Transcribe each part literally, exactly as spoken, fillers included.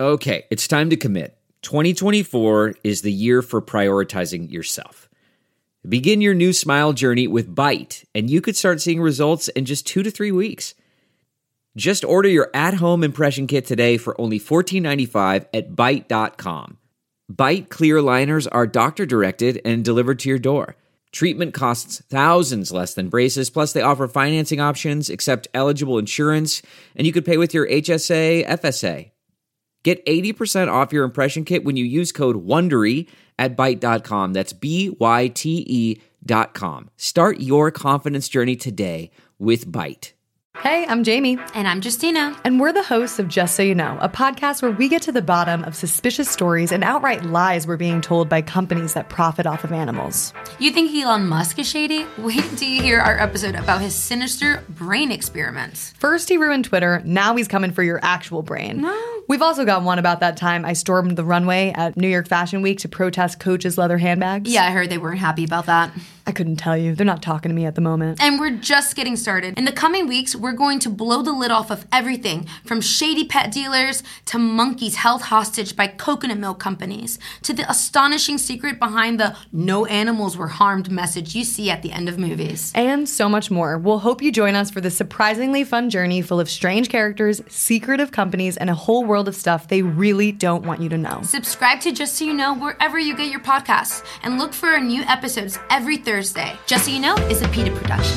Okay, it's time to commit. twenty twenty-four is the year for prioritizing yourself. Begin your new smile journey with Byte, and you could start seeing results in just two to three weeks. Just order your at-home impression kit today for only fourteen ninety-five at byte dot com. Byte clear aligners are doctor-directed and delivered to your door. Treatment costs thousands less than braces, plus they offer financing options, accept eligible insurance, and you could pay with your H S A, F S A. Get eighty percent off your impression kit when you use code WONDERY at byte dot com. That's B Y T E dot com. Start your confidence journey today with Byte. Hey, I'm Jamie. And I'm Justina. And we're the hosts of Just So You Know, a podcast where we get to the bottom of suspicious stories and outright lies we're being told by companies that profit off of animals. You think Elon Musk is shady? Wait till you hear our episode about his sinister brain experiments. First he ruined Twitter, now he's coming for your actual brain. No. We've also got one about that time I stormed the runway at New York Fashion Week to protest Coach's leather handbags. Yeah, I heard they weren't happy about that. I couldn't tell you. They're not talking to me at the moment. And we're just getting started. In the coming weeks, we're going to blow the lid off of everything from shady pet dealers to monkeys held hostage by coconut milk companies to the astonishing secret behind the no animals were harmed message you see at the end of movies. And so much more. We'll hope you join us for this surprisingly fun journey full of strange characters, secretive companies, and a whole world of stuff they really don't want you to know. Subscribe to Just So You Know wherever you get your podcasts and look for our new episodes every Thursday. Just So You Know is a PETA production.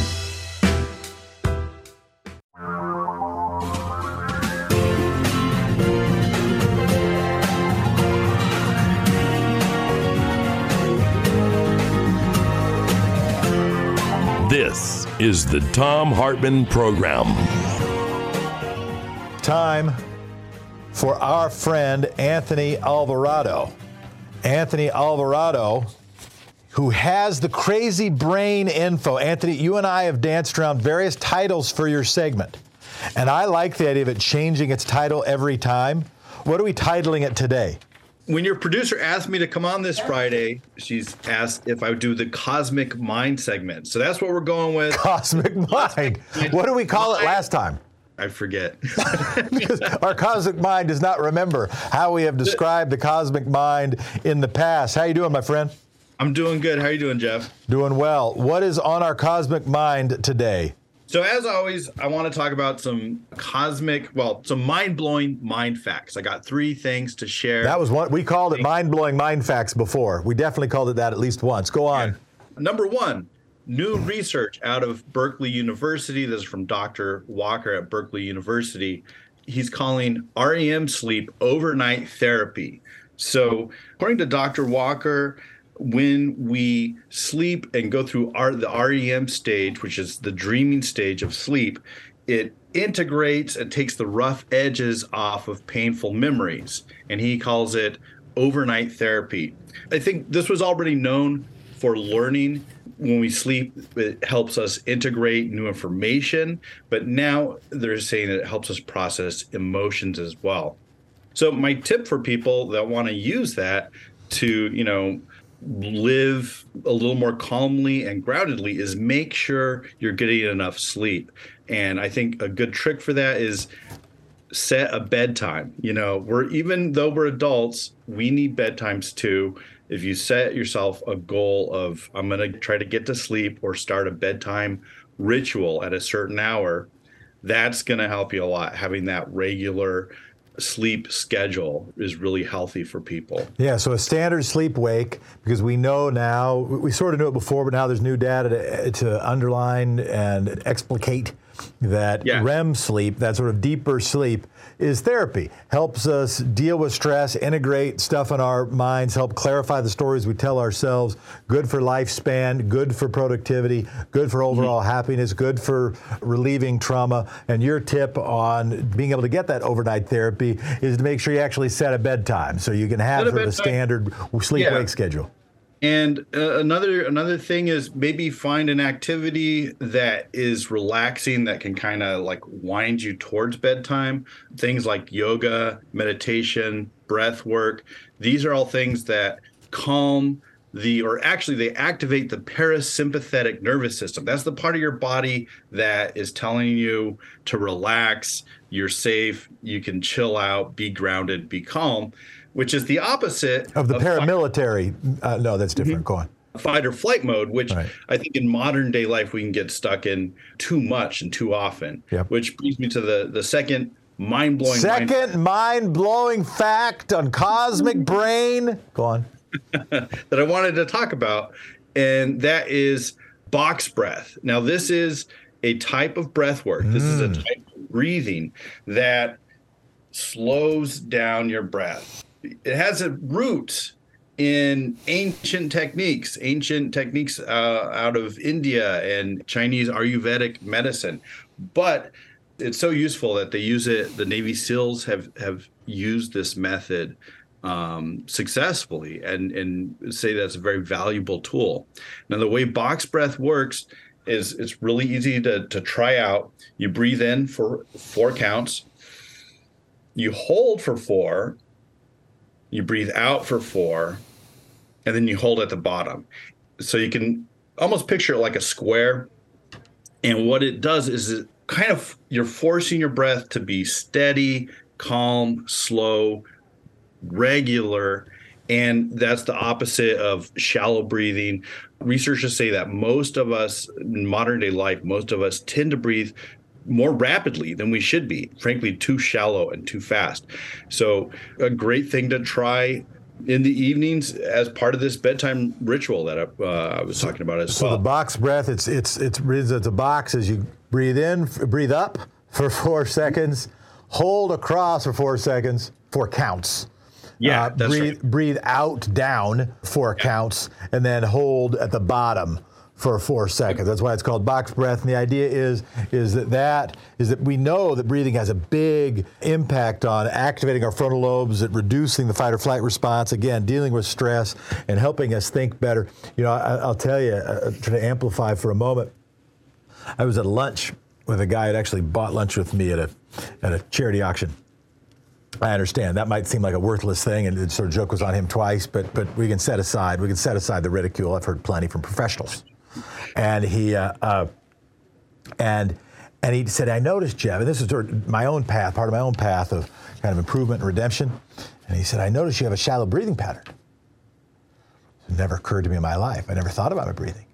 This is the Thom Hartmann Program. Time for our friend Anthony Alvarado. Anthony Alvarado, who has the crazy brain info. Anthony, you and I have danced around various titles for your segment, and I like the idea of it changing its title every time. What are we titling it today? When your producer asked me to come on this Friday, she's asked if I would do the Cosmic Mind segment. So that's what we're going with. Cosmic Mind. What did we call it last time? I forget. Because our Cosmic Mind does not remember how we have described the Cosmic Mind in the past. How you doing, my friend? I'm doing good. How are you doing, Jeff? Doing well. What is on our Cosmic Mind today? So as always, I want to talk about some cosmic, well, some mind-blowing mind facts. I got three things to share. That was one. We called it mind-blowing mind facts before. We definitely called it that at least once. Go on. Yeah. Number one, new research out of Berkeley University. This is from Doctor Walker at Berkeley University. He's calling R E M sleep overnight therapy. So according to Doctor Walker, when we sleep and go through our, the R E M stage, which is the dreaming stage of sleep, it integrates and takes the rough edges off of painful memories. And he calls it overnight therapy. I think this was already known for learning. When we sleep, it helps us integrate new information. But now they're saying that it helps us process emotions as well. So my tip for people that want to use that to, you know, live a little more calmly and groundedly is make sure you're getting enough sleep. And I think a good trick for that is set a bedtime. You know, we're even though we're adults, we need bedtimes too. If you set yourself a goal of I'm going to try to get to sleep or start a bedtime ritual at a certain hour, that's going to help you a lot. Having that regular sleep schedule is really healthy for people. Yeah, so a standard sleep wake, because we know now, we sort of knew it before, but now there's new data to, to underline and explicate that yeah. R E M sleep, that sort of deeper sleep, is therapy. Helps us deal with stress, integrate stuff in our minds, help clarify the stories we tell ourselves. Good for lifespan, good for productivity, good for overall mm-hmm. happiness, good for relieving trauma. And your tip on being able to get that overnight therapy is to make sure you actually set a bedtime so you can have sort of a standard sleep-wake yeah. schedule. And uh, another another thing is maybe find an activity that is relaxing that can kind of like wind you towards bedtime. Things like yoga, meditation, breath work. These are all things that calm the, or actually they activate the parasympathetic nervous system. That's the part of your body that is telling you to relax, you're safe, you can chill out, be grounded, be calm, which is the opposite of the of paramilitary. Uh, no, that's different. Mm-hmm. Go on. Fight or flight mode, which right. I think in modern day life we can get stuck in too much and too often. Yep. Which brings me to the, the second mind-blowing second mind-blowing fact on Cosmic Brain. Go on. that I wanted to talk about, and that is box breath. Now, this is a type of breath work. This mm. is a type of breathing that slows down your breath. It has a root in ancient techniques, ancient techniques uh, out of India and Chinese Ayurvedic medicine. But it's so useful that they use it. The Navy SEALs have, have used this method um, successfully and, and say that's a very valuable tool. Now, the way box breath works is it's really easy to, to try out. You breathe in for four counts. You hold for four. You breathe out for four, and then you hold at the bottom. So you can almost picture it like a square. And what it does is it kind of, you're forcing your breath to be steady, calm, slow, regular. And that's the opposite of shallow breathing. Researchers say that most of us in modern day life, most of us tend to breathe more rapidly than we should be, frankly, too shallow and too fast. So a great thing to try in the evenings as part of this bedtime ritual that I, uh, I was talking about as so well. So the box breath, it's it's it's it's a box as you breathe in, breathe up for four seconds, hold across for four seconds, four counts. Yeah, uh, that's breathe, right. breathe out, down, four yeah. counts, and then hold at the bottom for four seconds. That's why it's called box breath. And the idea is, is that that is that we know that breathing has a big impact on activating our frontal lobes, at reducing the fight or flight response, again, dealing with stress and helping us think better. You know, I, I'll tell you, uh, try to amplify for a moment. I was at lunch with a guy who actually bought lunch with me at a at a charity auction. I understand that might seem like a worthless thing, and the sort of joke was on him twice, but but we can set aside we can set aside the ridicule. I've heard plenty from professionals. And he uh, uh, and and he said, I noticed, Jeff, and this is sort of my own path, part of my own path of kind of improvement and redemption. And he said, I noticed you have a shallow breathing pattern. It never occurred to me in my life. I never thought about my breathing.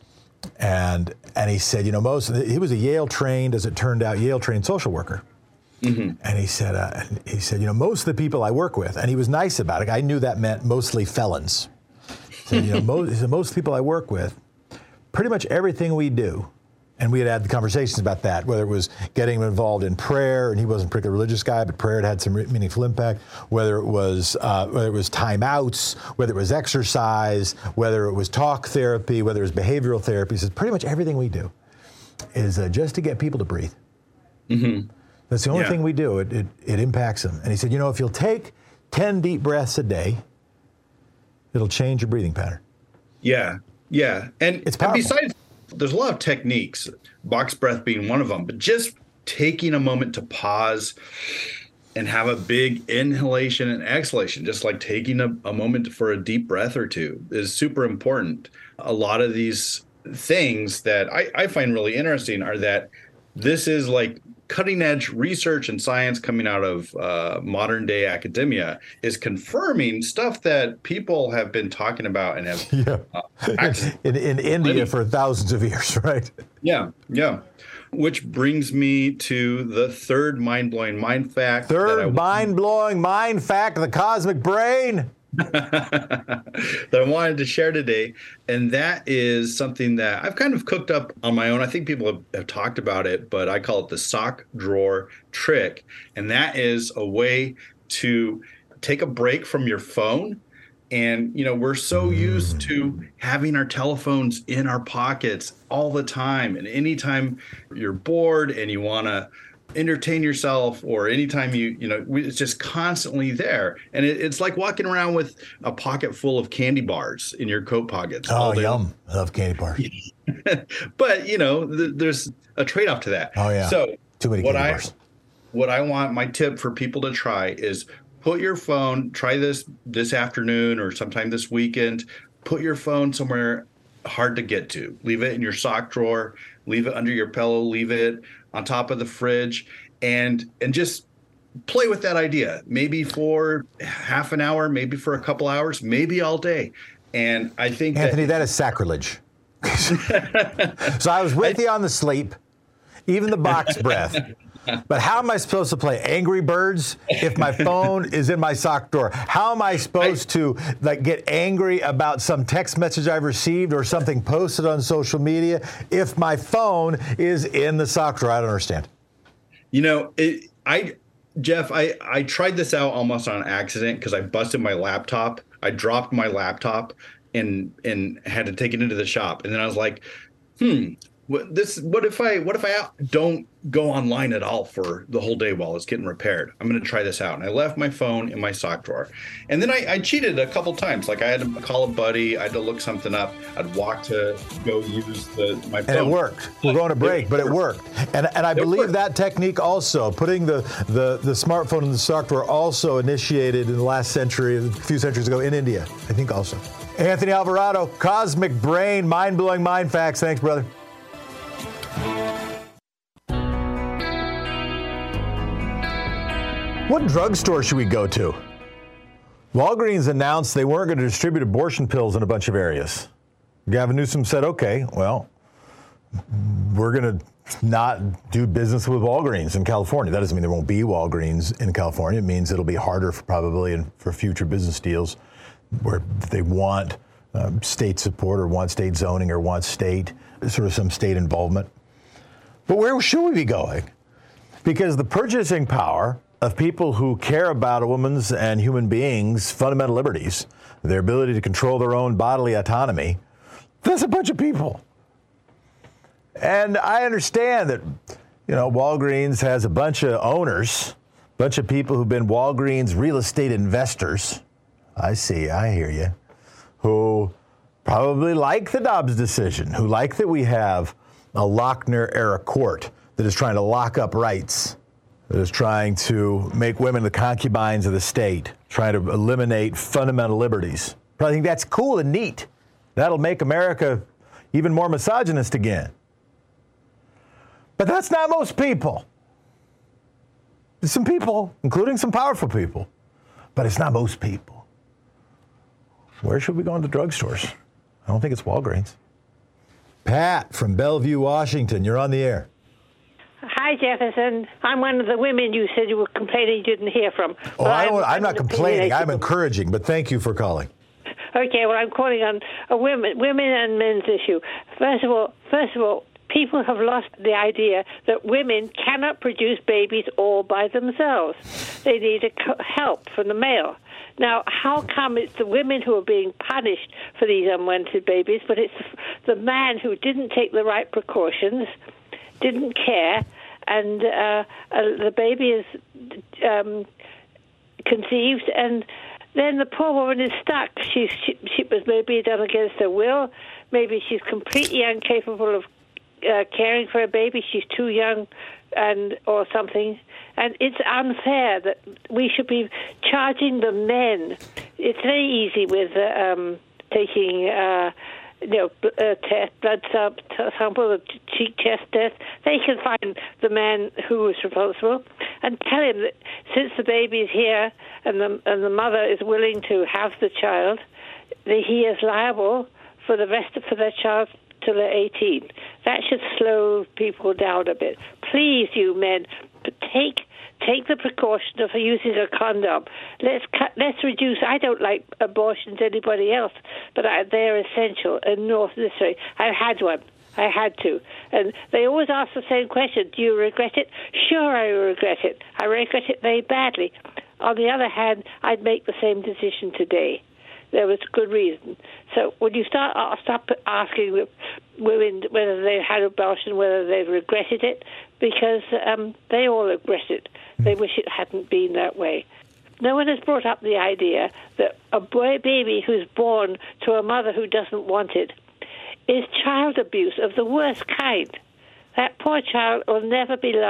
And and he said, you know, most he was a Yale trained, as it turned out, Yale trained social worker. Mm-hmm. And he said, uh, he said, you know, most of the people I work with, and he was nice about it. I knew that meant mostly felons. He said, you know, most, he said, most people I work with, pretty much everything we do, and we had had conversations about that, whether it was getting him involved in prayer, and he wasn't a particularly religious guy, but prayer had had some meaningful impact, whether it was uh, whether it was timeouts, whether it was exercise, whether it was talk therapy, whether it was behavioral therapy. He says pretty much everything we do is uh, just to get people to breathe. Mm-hmm. That's the only yeah. thing we do. It, it it impacts them. And he said, you know, if you'll take ten deep breaths a day, it'll change your breathing pattern. Yeah. Yeah, and, it's and besides, there's a lot of techniques, box breath being one of them, but just taking a moment to pause and have a big inhalation and exhalation, just like taking a, a moment for a deep breath or two, is super important. A lot of these things that I, I find really interesting are that this is like cutting edge research and science coming out of uh, modern day academia is confirming stuff that people have been talking about and have yeah. uh, in, in India for thousands of years, right? Yeah, yeah. Which brings me to the third mind-blowing mind fact. Third I, mind-blowing mind fact of the cosmic brain. that I wanted to share today, and that is something that I've kind of cooked up on my own. I think people have, have talked about it, but I call it the sock drawer trick, and that is a way to take a break from your phone. And, you know, we're so used to having our telephones in our pockets all the time, and anytime you're bored and you want to entertain yourself, or anytime you, you know, it's just constantly there. And it, it's like walking around with a pocket full of candy bars in your coat pockets. Oh, yum. I love candy bars. But, you know, th- there's a trade-off to that. Oh, yeah. So too many what candy I, bars. What I want, my tip for people to try is put your phone, try this this afternoon or sometime this weekend, put your phone somewhere hard to get to. Leave it in your sock drawer, leave it under your pillow, leave it on top of the fridge, and and just play with that idea. Maybe for half an hour, maybe for a couple hours, maybe all day. And I think Anthony, that, that is sacrilege. So I was with you on the sleep, even the box breath. But how am I supposed to play Angry Birds if my phone is in my sock drawer? How am I supposed I, to like get angry about some text message I've received or something posted on social media if my phone is in the sock drawer? I don't understand. You know, it, I, Jeff, I, I tried this out almost on accident because I busted my laptop. I dropped my laptop and and had to take it into the shop. And then I was like, hmm. What this? What if I? What if I don't go online at all for the whole day while it's getting repaired? I'm going to try this out. And I left my phone in my sock drawer, and then I, I cheated a couple times. Like I had to call a buddy. I had to look something up. I'd walk to go use the my phone. And it worked. We're going to break, but it worked. And and I believe that technique also, putting the, the the smartphone in the sock drawer, also initiated in the last century, a few centuries ago in India. I think also. Anthony Alvarado, Cosmic Brain, mind-blowing mind facts. Thanks, brother. What drugstore should we go to? Walgreens announced they weren't going to distribute abortion pills in a bunch of areas. Gavin Newsom said, okay, well, we're going to not do business with Walgreens in California. That doesn't mean there won't be Walgreens in California. It means it'll be harder for probably in, for future business deals where they want um, state support or want state zoning or want state, sort of some state involvement. But where should we be going? Because the purchasing power of people who care about a woman's and human beings' fundamental liberties, their ability to control their own bodily autonomy, that's a bunch of people. And I understand that, you know, Walgreens has a bunch of owners, a bunch of people who've been Walgreens real estate investors. I see, I hear you. Who probably like the Dobbs decision, who like that we have a Lochner-era court that is trying to lock up rights, that is trying to make women the concubines of the state, trying to eliminate fundamental liberties. But I think that's cool and neat. That'll make America even more misogynist again. But that's not most people. There's some people, including some powerful people, but it's not most people. Where should we go into drugstores? I don't think it's Walgreens. Pat from Bellevue, Washington, you're on the air. Hi, Jefferson. I'm one of the women you said you were complaining you didn't hear from. Oh, I don't, I'm, I'm not complaining. I'm encouraging, but thank you for calling. Okay, well, I'm calling on a women, women and men's issue. First of all, first of all, people have lost the idea that women cannot produce babies all by themselves. They need a help from the male. Now, how come it's the women who are being punished for these unwanted babies, but it's the man who didn't take the right precautions, didn't care, and uh, uh, the baby is um, conceived, and then the poor woman is stuck. She's, she, she was maybe done against her will. Maybe she's completely incapable of uh, caring for a baby. She's too young, and or something. And it's unfair that we should be charging the men. It's very easy with uh, um, taking, uh, you know, uh, test, blood sample, a cheek chest test. They can find the man who is responsible and tell him that since the baby is here and the and the mother is willing to have the child, that he is liable for the rest of, for their child till they're eighteen. That should slow people down a bit. Please, you men, take take the precaution of using a condom. Let's cut, let's reduce. I don't like abortions, anybody else, but I, they're essential and not necessary. I had one. I had to. And they always ask the same question, do you regret it? Sure, I regret it. I regret it very badly. On the other hand, I'd make the same decision today. There was good reason. So when you start uh, stop asking women whether they've had abortion, whether they've regretted it, because um, they all regret it. They wish it hadn't been that way. No one has brought up the idea that a boy baby who's born to a mother who doesn't want it is child abuse of the worst kind. That poor child will never be loved,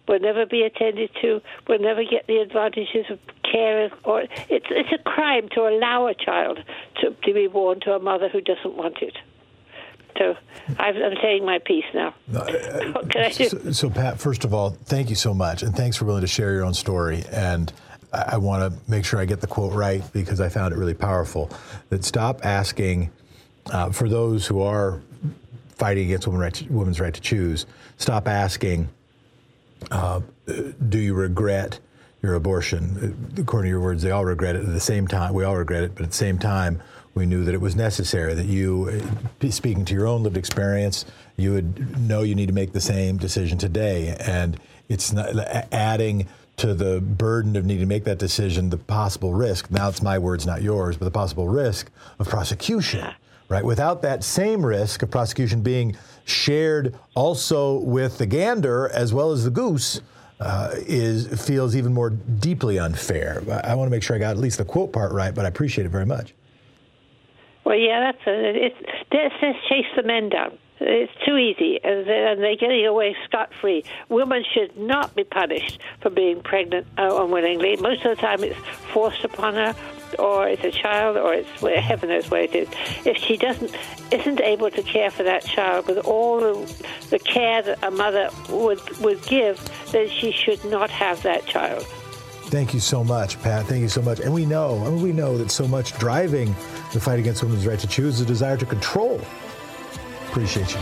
will never be attended to, will never get the advantages of care. Or it's it's a crime to allow a child to, to be born to a mother who doesn't want it. So I've, I'm saying my piece now. What can I do? So, so, Pat, first of all, thank you so much, and thanks for willing to share your own story. And I, I want to make sure I get the quote right because I found it really powerful. That stop asking uh, for those who are fighting against women's right to, women's right to choose. Stop asking, uh, do you regret your abortion? According to your words, they all regret it. At the same time, we all regret it, but at the same time, we knew that it was necessary, that you, speaking to your own lived experience, you would know you need to make the same decision today. And it's not adding to the burden of needing to make that decision, the possible risk, now it's my words, not yours, but the possible risk of prosecution, right? Without that same risk of prosecution being shared also with the gander as well as the goose, uh, is feels even more deeply unfair. I, I want to make sure I got at least the quote part right, but I appreciate it very much. Well, yeah, that's a, it's, it says chase the men down. It's too easy, and they're, and they're getting away scot-free. Women should not be punished for being pregnant uh, unwillingly. Most of the time it's forced upon her, or it's a child, or it's well, heaven knows where it is. If she doesn't, isn't able to care for that child with all the, the care that a mother would, would give, then she should not have that child. Thank you so much, Pat. Thank you so much. And we know, I mean, we know that so much driving the fight against women's right to choose is a desire to control. Appreciate you.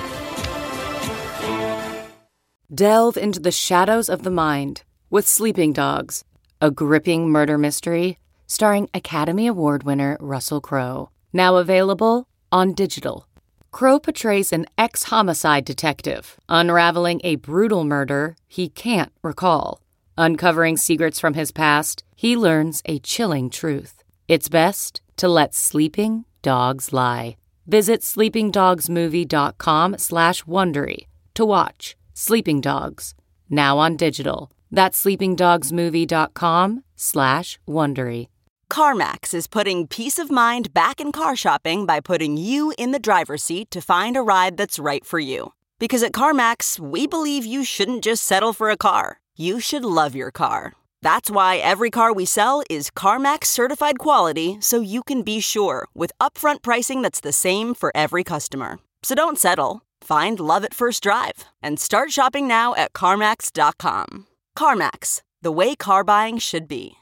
Delve into the shadows of the mind with Sleeping Dogs, a gripping murder mystery starring Academy Award winner Russell Crowe. Now available on digital. Crowe portrays an ex-homicide detective unraveling a brutal murder he can't recall. Uncovering secrets from his past, he learns a chilling truth. It's best to let sleeping dogs lie. Visit sleepingdogsmovie.com slash Wondery to watch Sleeping Dogs, now on digital. That's sleepingdogsmovie.com slash Wondery. CarMax is putting peace of mind back in car shopping by putting you in the driver's seat to find a ride that's right for you. Because at CarMax, we believe you shouldn't just settle for a car. You should love your car. That's why every car we sell is CarMax certified quality, so you can be sure with upfront pricing that's the same for every customer. So don't settle. Find love at first drive and start shopping now at CarMax dot com. CarMax, the way car buying should be.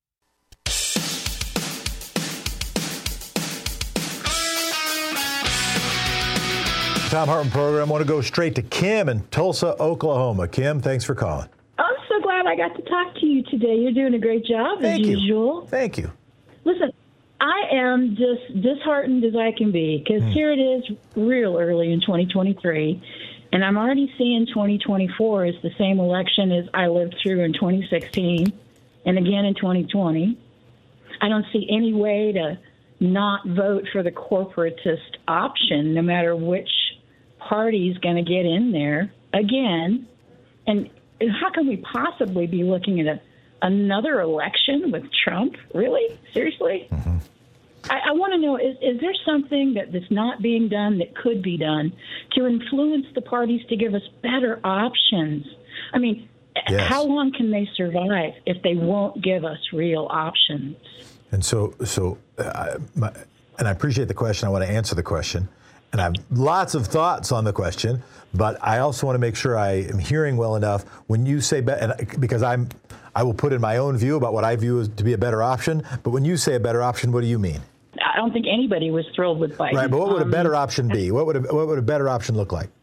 Thom Hartmann program. I want to go straight to Kim in Tulsa, Oklahoma. Kim, thanks for calling. I'm so glad I got to talk to you today. You're doing a great job, Thank as you. usual. Thank you. Listen, I am just disheartened as I can be, because mm. here it is real early in twenty twenty-three, and I'm already seeing twenty twenty-four as the same election as I lived through in twenty sixteen and again in twenty twenty. I don't see any way to not vote for the corporatist option, no matter which party's going to get in there again. And how can we possibly be looking at a, another election with Trump? Really? Seriously? Mm-hmm. I, I want to know, is, is there something that, that's not being done that could be done to influence the parties to give us better options? I mean, yes. How long can they survive if they won't give us real options? And so, so, uh, my, and I appreciate the question. I want to answer the question. And I have lots of thoughts on the question, but I also want to make sure I am hearing well enough when you say, be- and because I'm, I will put in my own view about what I view as to be a better option. But when you say a better option, what do you mean? I don't think anybody was thrilled with Biden. Right, but what would a better um, option be? What would a, what would a better option look like?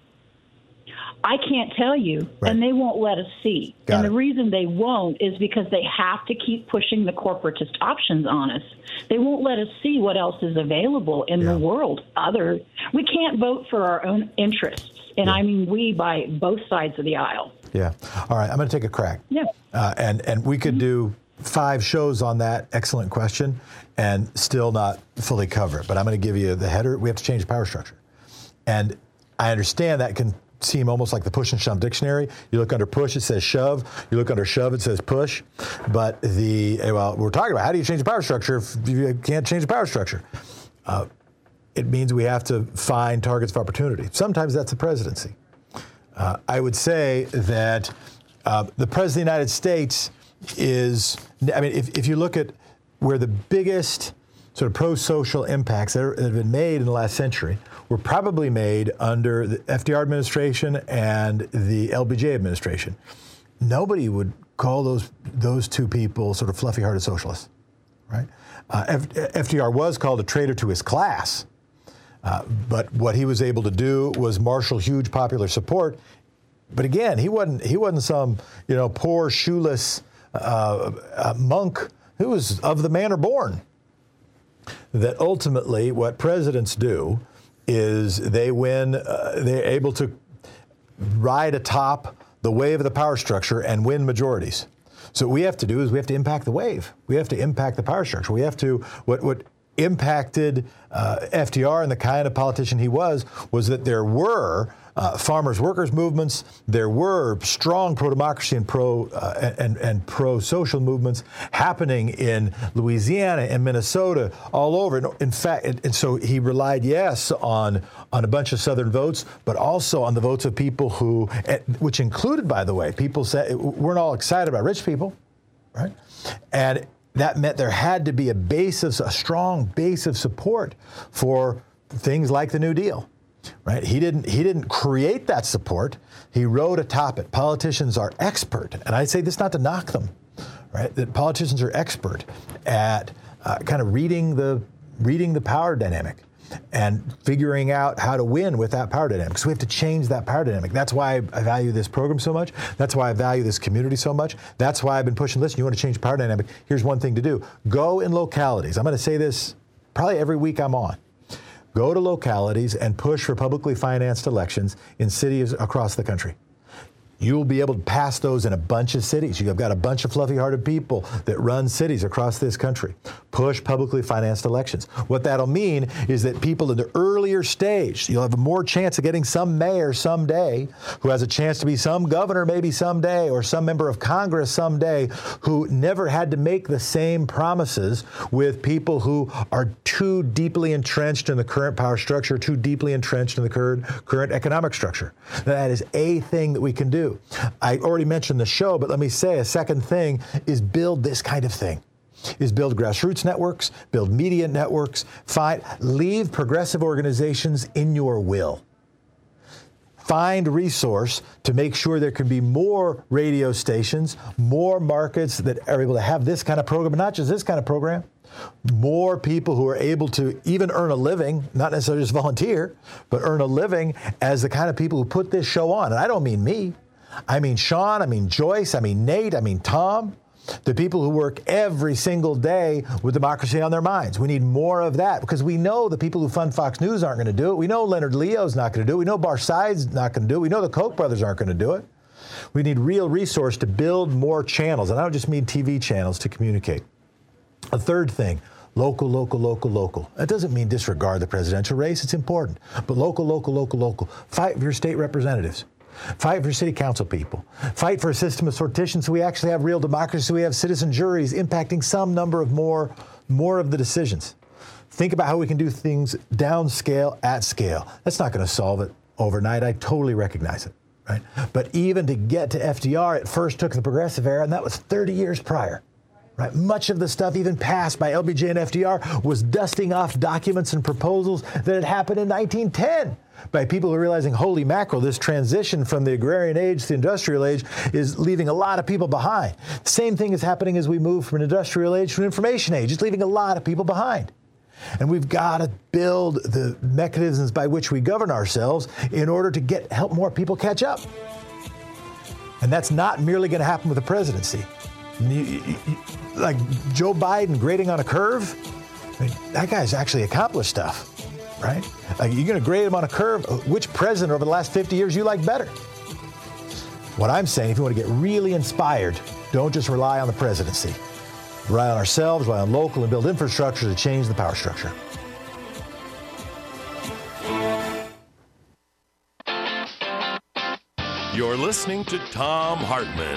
I can't tell you, right. And they won't let us see. Got and it. The reason they won't is because they have to keep pushing the corporatist options on us. They won't let us see what else is available in yeah. the world. Other, we can't vote for our own interests, and yeah. I mean we by both sides of the aisle. Yeah. All right, I'm going to take a crack. Yeah. Uh, and and we could mm-hmm. do five shows on that excellent question and still not fully cover it. But I'm going to give you the header. We have to change the power structure, and I understand that can seem almost like the push and shove dictionary. You look under push, it says shove. You look under shove, it says push. But the, well, we're talking about how do you change the power structure if you can't change the power structure? Uh, it means we have to find targets of opportunity. Sometimes that's the presidency. Uh, I would say that Uh, the President of the United States is, I mean, if, if you look at where the biggest sort of pro-social impacts that, are, that have been made in the last century were probably made under the F D R administration and the L B J administration. Nobody would call those those two people sort of fluffy-hearted socialists, right? Uh, F- FDR was called a traitor to his class, uh, but what he was able to do was marshal huge popular support. But again, he wasn't he wasn't some you know poor shoeless uh, uh, monk who was of the manner born. That ultimately, what presidents do is they win. Uh, they're able to ride atop the wave of the power structure and win majorities. So what we have to do is we have to impact the wave. We have to impact the power structure. We have to, what, what impacted uh, F D R and the kind of politician he was, was that there were uh, farmers, workers movements, there were strong pro-democracy and pro uh, and, and pro-social movements happening in Louisiana and Minnesota, all over. And in fact, and, and so he relied, yes, on on a bunch of Southern votes, but also on the votes of people who, which included, by the way, people said weren't all excited about rich people, right? And that meant there had to be a base of, a strong base of support for things like the New Deal, right? He didn't, he didn't create that support. He rode atop it. Politicians are expert, and I say this not to knock them, right? That politicians are expert at uh, kind of reading the, reading the power dynamic and figuring out how to win with that power dynamic. So we have to change that power dynamic. That's why I value this program so much. That's why I value this community so much. That's why I've been pushing, listen, you want to change power dynamic? Here's one thing to do. Go in localities. I'm going to say this probably every week I'm on. Go to localities and push for publicly financed elections in cities across the country. You will be able to pass those in a bunch of cities. You've got a bunch of fluffy-hearted people that run cities across this country. Push publicly financed elections. What that'll mean is that people in the earlier stage, you'll have more chance of getting some mayor someday who has a chance to be some governor maybe someday or some member of Congress someday who never had to make the same promises with people who are too deeply entrenched in the current power structure, too deeply entrenched in the current, current economic structure. That is a thing that we can do. I already mentioned the show, but let me say a second thing is build this kind of thing. Is build grassroots networks, build media networks, find, leave progressive organizations in your will. Find resource to make sure there can be more radio stations, more markets that are able to have this kind of program, not just this kind of program. More people who are able to even earn a living, not necessarily just volunteer, but earn a living as the kind of people who put this show on. And I don't mean me. I mean Sean, I mean Joyce, I mean Nate, I mean Tom, the people who work every single day with democracy on their minds. We need more of that because we know the people who fund Fox News aren't going to do it. We know Leonard Leo's not going to do it. We know Barside's not going to do it. We know the Koch brothers aren't going to do it. We need real resource to build more channels. And I don't just mean T V channels to communicate. A third thing, local, local, local, local. That doesn't mean disregard the presidential race. It's important. But local, local, local, local. Fight for your state representatives. Fight for city council people. Fight for a system of sortition so we actually have real democracy, so we have citizen juries impacting some number of more, more of the decisions. Think about how we can do things downscale, at scale. That's not going to solve it overnight. I totally recognize it, right? But even to get to F D R, it first took the progressive era, and that was thirty years prior. Right. Much of the stuff even passed by L B J and F D R was dusting off documents and proposals that had happened in nineteen ten by people who are realizing, holy mackerel, this transition from the agrarian age to the industrial age is leaving a lot of people behind. Same thing is happening as we move from an industrial age to an information age. It's leaving a lot of people behind. And we've got to build the mechanisms by which we govern ourselves in order to get help more people catch up. And that's not merely going to happen with the presidency. You, you, you, like Joe Biden grading on a curve, I mean, that guy's actually accomplished stuff, right? Like you're going to grade him on a curve. Which president over the last fifty years you like better? What I'm saying, if you want to get really inspired, don't just rely on the presidency. Rely on ourselves, rely on local, and build infrastructure to change the power structure. You're listening to Thom Hartmann.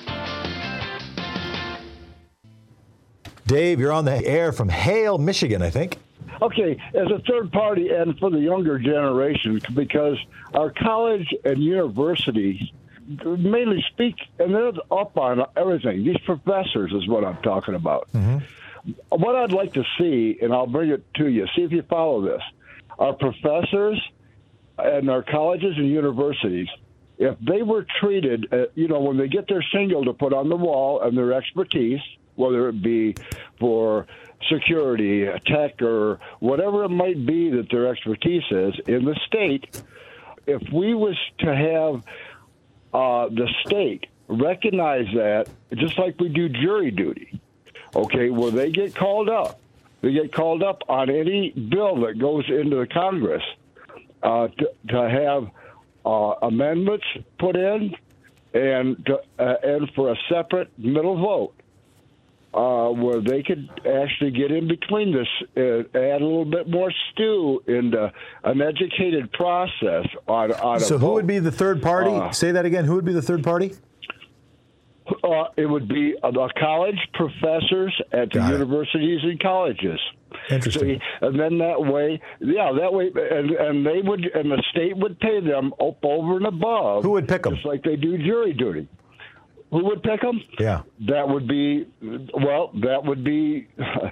Dave, you're on the air from Hale, Michigan, I think. Okay, as a third party and for the younger generation, because our college and universities mainly speak, and they're up on everything. These professors is what I'm talking about. Mm-hmm. What I'd like to see, and I'll bring it to you, see if you follow this, are professors and our colleges and universities, if they were treated, uh, you know, when they get their single to put on the wall and their expertise, whether it be for security, tech, or whatever it might be that their expertise is in the state, if we was to have uh, the state recognize that, just like we do jury duty, okay, where they get called up, they get called up on any bill that goes into the Congress uh, to, to have uh, amendments put in and to, uh, and for a separate middle vote. Uh, where they could actually get in between this, uh, add a little bit more stew into an educated process on, on so a who vote. would be the third party? Uh, Say that again. Who would be the third party? Uh, it would be uh, the college professors at the Got it. universities and colleges. Interesting. See, and then that way, yeah, that way, and, and they would, and the state would pay them up over and above. Who would pick them? Just like they do jury duty. Who would pick them? Yeah. That would be, well, that would be,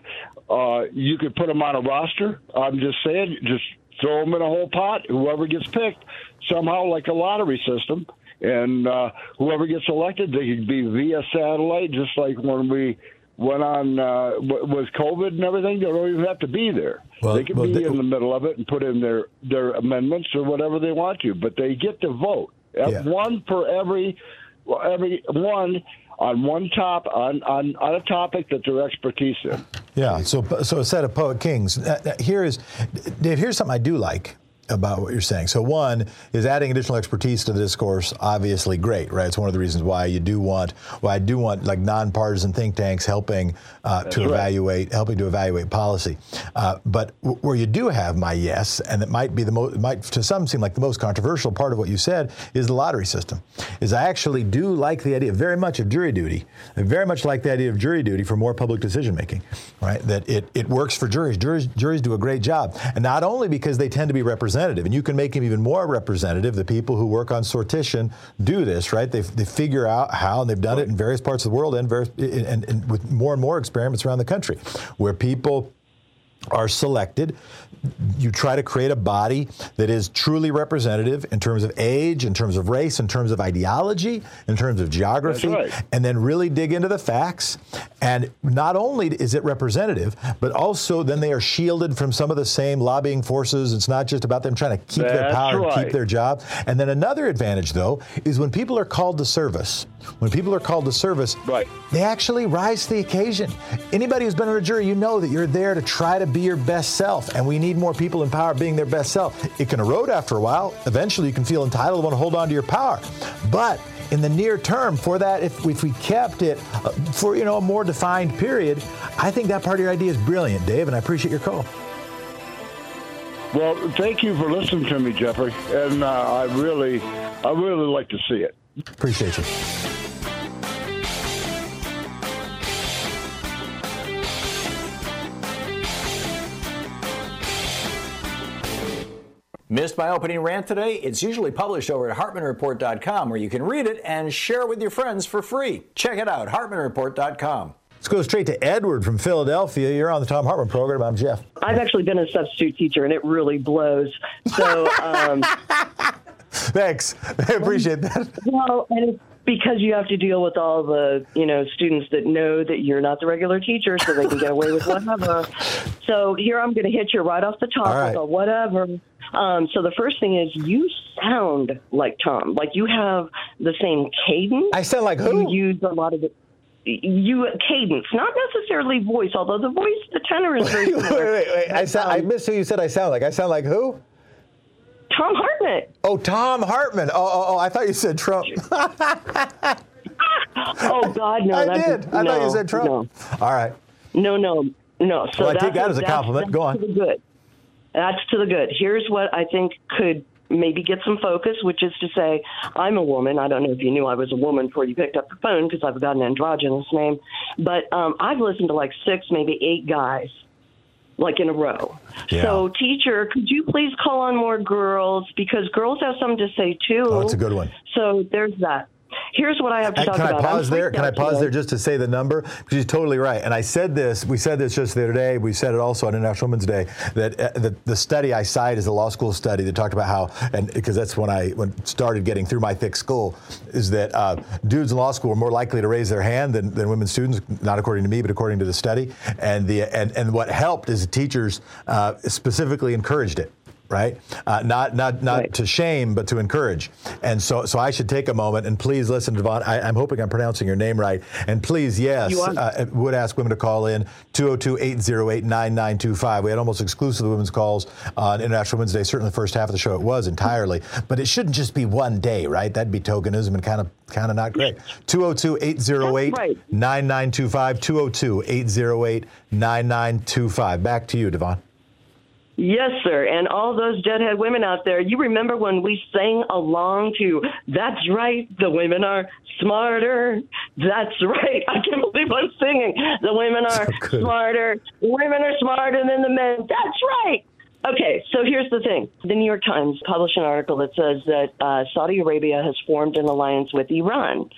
uh, you could put them on a roster. I'm just saying, just throw them in a whole pot. Whoever gets picked, somehow like a lottery system, and uh, whoever gets elected, they could be via satellite, just like when we went on uh, with COVID and everything. They don't even have to be there. Well, they could well, be they, in the middle of it and put in their, their amendments or whatever they want to, but they get to vote. Yeah. One for every... Well, every one on one top on, on, on a topic that they're expertise in. Yeah. So so a set of poet kings. Uh, here is, Dave. Here's something I do like about what you're saying. So one is adding additional expertise to the discourse, obviously great, right? It's one of the reasons why you do want, why I do want like nonpartisan think tanks helping uh, to right. evaluate, helping to evaluate policy. Uh, but w- where you do have my yes, and it might be the most, might to some seem like the most controversial part of what you said, is the lottery system. Is I actually do like the idea very much of jury duty. I very much like the idea of jury duty for more public decision making, right? That it, it works for juries. Juries juries do a great job. And not only because they tend to be representative, and you can make them even more representative. The people who work on sortition do this, right? They they figure out how, and they've done it in various parts of the world and, various, and, and with more and more experiments around the country, where people are selected. You try to create a body that is truly representative in terms of age, in terms of race, in terms of ideology, in terms of geography, That's right. and then really dig into the facts. And not only is it representative, but also then they are shielded from some of the same lobbying forces. It's not just about them trying to keep their That's power right. and keep their job. And then another advantage, though, is when people are called to service, when people are called to service, right. they actually rise to the occasion. Anybody who's been on a jury, you know that you're there to try to be your best self, and we need more people in power being their best self. It can erode after a while. Eventually, you can feel entitled and want to hold on to your power. But in the near term, for that, if, if we kept it uh, for you know a more defined period, I think that part of your idea is brilliant, Dave, and I appreciate your call. Well, thank you for listening to me, Jeffrey, and uh, I really, I really like to see it. Appreciate you. Missed my opening rant today? It's usually published over at Hartman Report dot com, where you can read it and share it with your friends for free. Check it out, Hartman Report dot com. Let's go straight to Edward from Philadelphia. You're on the Thom Hartmann program. I'm Jeff. I've actually been a substitute teacher, and it really blows. So, um, thanks. I appreciate that. Well, and it's because you have to deal with all the, you know, students that know that you're not the regular teacher, so they can get away with whatever. So here I'm going to hit you right off the top right. with a whatever. Um, so the first thing is you sound like Tom. Like you have the same cadence. I sound like who? You use a lot of it. You cadence, not necessarily voice, although the voice, the tenor is very similar. wait, wait, wait. I, sound, I missed who you said I sound like. I sound like who? Thom Hartmann. Oh, Thom Hartmann. Oh, oh, oh I thought you said Trump. Oh, God, no. I that's did. A, I no, thought you said Trump. No. All right. No, no, no. So well, I that's take that as a compliment. That's, Go on. To the good. That's to the good. Here's what I think could maybe get some focus, which is to say, I'm a woman. I don't know if you knew I was a woman before you picked up the phone because I've got an androgynous name. But um, I've listened to like six, maybe eight guys like in a row. Yeah. So, teacher, could you please call on more girls? Because girls have something to say, too. Oh, that's a good one. So there's that. Here's what I have to And talk can about. I pause I'm there? Can I freaked out pause today. there just to say the number? Because she's totally right. And I said this, we said this just the other day, we said it also on International Women's Day, that uh, the, the study I cite is a law school study that talked about how, and because that's when I when started getting through my thick skull, is that uh, dudes in law school are more likely to raise their hand than, than women students, not according to me, but according to the study. And the and, and what helped is the teachers uh, specifically encouraged it. Right, uh, not not not right. to shame, but to encourage, and so so I should take a moment and please listen, Devon. I, I'm hoping I'm pronouncing your name right, and please, yes, uh, would ask women to call in two oh two, eight oh eight, nine nine two five. We had almost exclusively women's calls on International Women's Day. Certainly, the first half of the show it was entirely, but it shouldn't just be one day, right? That'd be tokenism and kind of kind of not great. two oh two, eight oh eight, nine nine two five. two oh two, eight oh eight, nine nine two five. Back to you, Devon. Yes, sir. And all those deadhead women out there, you remember when we sang along to That's Right, the women are smarter. That's right. I can't believe I'm singing. The women are so smarter. Women are smarter than the men. That's right. Okay, so here's the thing. The New York Times published an article that says that uh, Saudi Arabia has formed an alliance with Iran,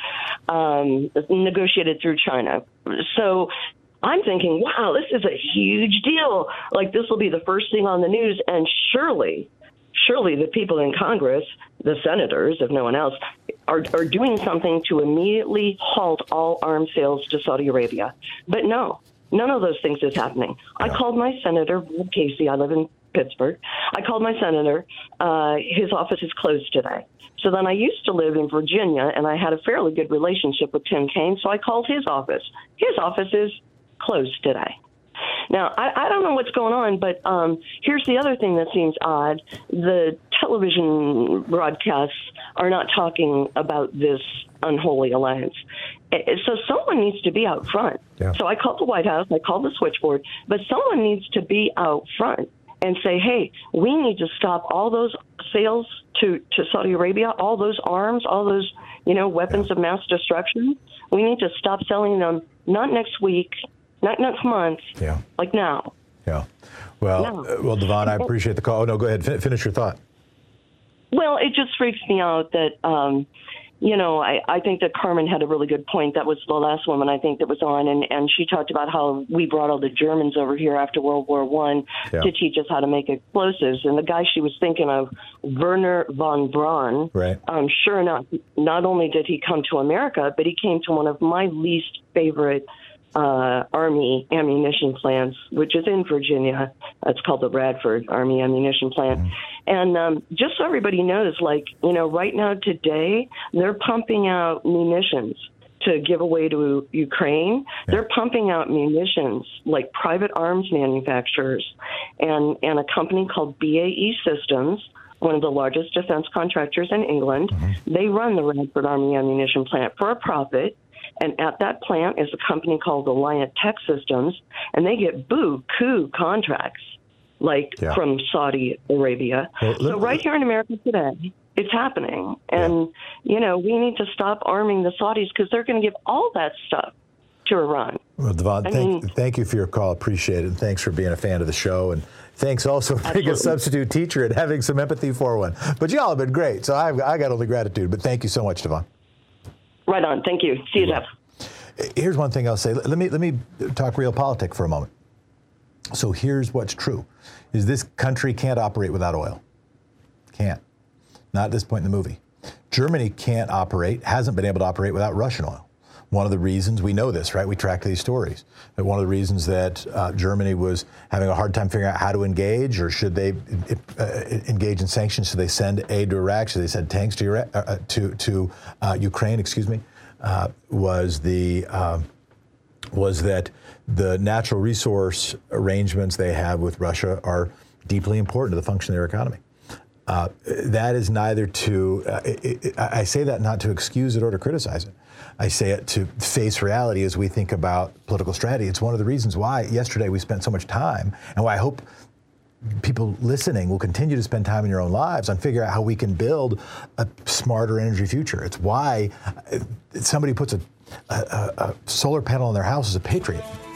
um, negotiated through China. So I'm thinking, wow, this is a huge deal. Like, this will be the first thing on the news. And surely, surely the people in Congress, the senators, if no one else, are, are doing something to immediately halt all arms sales to Saudi Arabia. But no, none of those things is happening. I called my senator, Bob Casey. I live in Pittsburgh. I called my senator. Uh, his office is closed today. So then I used to live in Virginia, and I had a fairly good relationship with Tim Kaine, so I called his office. His office is closed today. Now, I, I don't know what's going on, but um, here's the other thing that seems odd. The television broadcasts are not talking about this unholy alliance. So someone needs to be out front. Yeah. So I called the White House, I called the switchboard, but someone needs to be out front and say, hey, we need to stop all those sales to, to Saudi Arabia, all those arms, all those, you know, weapons yeah. of mass destruction. We need to stop selling them, not next week, not next month, yeah. like now. Yeah. Well, no. uh, well, Devon, I appreciate the call. Oh, no, go ahead. Fin- finish your thought. Well, it just freaks me out that, um, you know, I, I think that Carmen had a really good point. That was the last woman I think that was on, and, and she talked about how we brought all the Germans over here after World War One yeah. to teach us how to make explosives. And the guy she was thinking of, Werner von Braun, right. um, sure enough, not only did he come to America, but he came to one of my least favorite Uh, Army ammunition plants, which is in Virginia. It's called the Radford Army Ammunition Plant. Mm. And um, just so everybody knows, like, you know, right now today, they're pumping out munitions to give away to Ukraine. Yeah. They're pumping out munitions like private arms manufacturers and, and a company called B A E Systems, one of the largest defense contractors in England. Mm-hmm. They run the Radford Army Ammunition Plant for a profit. And at that plant is a company called Alliant Tech Systems, and they get boo-coo contracts, like yeah. from Saudi Arabia. Well, so right here in America today, it's happening. And, yeah. you know, we need to stop arming the Saudis because they're going to give all that stuff to Iran. Well, Devon, I thank, mean, thank you for your call. Appreciate it. And thanks for being a fan of the show. And thanks also for being a substitute teacher and having some empathy for one. But y'all have been great. So I've, I got only gratitude. But thank you so much, Devon. Right on. Thank you. See you, Jeff. Here's one thing I'll say. Let me let me talk real politics for a moment. So here's what's true, is this country can't operate without oil. Can't. Not at this point in the movie. Germany can't operate, hasn't been able to operate without Russian oil. One of the reasons, we know this, right? We track these stories. That one of the reasons that uh, Germany was having a hard time figuring out how to engage, or should they uh, engage in sanctions? Should they send aid to Iraq? Should they send tanks to Iraq, uh, to, to uh, Ukraine? Excuse me. Uh, was the uh, was that the natural resource arrangements they have with Russia are deeply important to the function of their economy. Uh, that is neither to, uh, it, it, I say that not to excuse it or to criticize it. I say it to face reality as we think about political strategy. It's one of the reasons why yesterday we spent so much time, and why I hope people listening will continue to spend time in your own lives on figuring out how we can build a smarter energy future. It's why somebody puts a, a, a solar panel on their house is a patriot.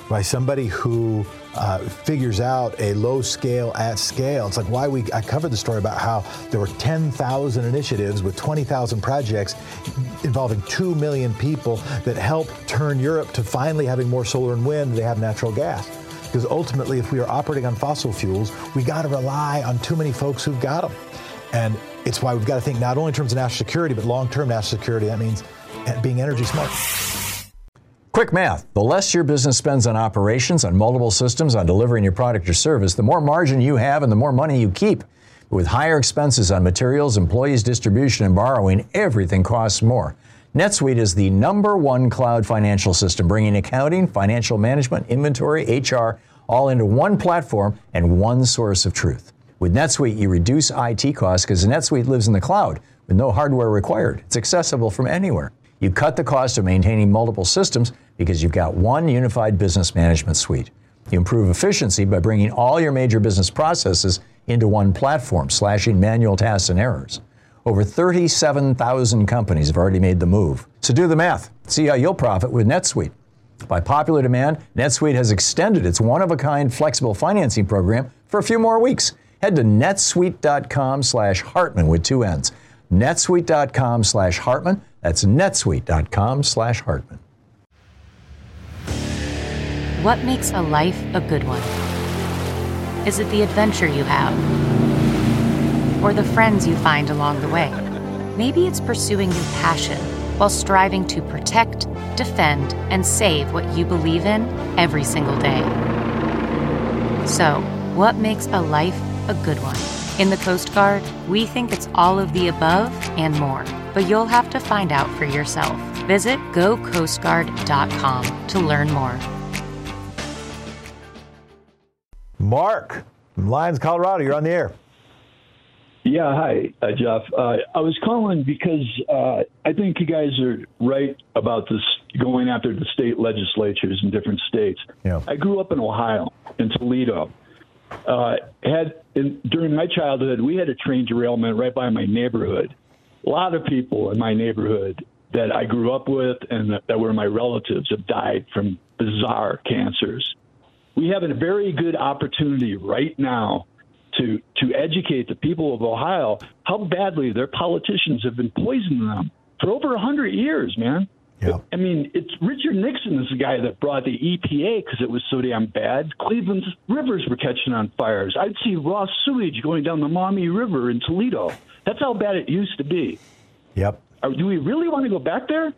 by somebody who uh, figures out a low scale at scale. It's like why we, I covered the story about how there were ten thousand initiatives with twenty thousand projects involving two million people that helped turn Europe to finally having more solar and wind than they have natural gas. Because ultimately, if we are operating on fossil fuels, we got to rely on too many folks who've got them. And it's why we've got to think not only in terms of national security, but long-term national security. That means being energy smart. Quick math. The less your business spends on operations, on multiple systems, on delivering your product or service, the more margin you have and the more money you keep. With higher expenses on materials, employees, distribution, and borrowing, everything costs more. NetSuite is the number one cloud financial system, bringing accounting, financial management, inventory, H R, all into one platform and one source of truth. With NetSuite, you reduce I T costs because NetSuite lives in the cloud with no hardware required. It's accessible from anywhere. You cut the cost of maintaining multiple systems because you've got one unified business management suite. You improve efficiency by bringing all your major business processes into one platform, slashing manual tasks and errors. Over thirty-seven thousand companies have already made the move. So do the math. See how you'll profit with NetSuite. By popular demand, NetSuite has extended its one-of-a-kind flexible financing program for a few more weeks. Head to netsuite.com slash Hartman with two N's. netsuite.com slash Hartman. That's netsuite.com slash Hartman. What makes a life a good one? Is it the adventure you have? Or the friends you find along the way? Maybe it's pursuing your passion while striving to protect, defend, and save what you believe in every single day. So, what makes a life a good one? In the Coast Guard, we think it's all of the above and more, but you'll have to find out for yourself. Visit go coast guard dot com to learn more. Mark from Lyons, Colorado, you're on the air. Yeah, hi, uh, Jeff. Uh, I was calling because uh, I think you guys are right about this going after the state legislatures in different states. Yeah. I grew up in Ohio, in Toledo. Uh, had in, during my childhood, we had a train derailment right by my neighborhood. A lot of people in my neighborhood that I grew up with and that, that were my relatives have died from bizarre cancers. We have a very good opportunity right now to to educate the people of Ohio how badly their politicians have been poisoning them for over one hundred years, man. Yeah. I mean, it's Richard Nixon is the guy that brought the E P A because it was so damn bad. Cleveland's rivers were catching on fires. I'd see raw sewage going down the Maumee River in Toledo. That's how bad it used to be. Yep. Are, do we really want to go back there?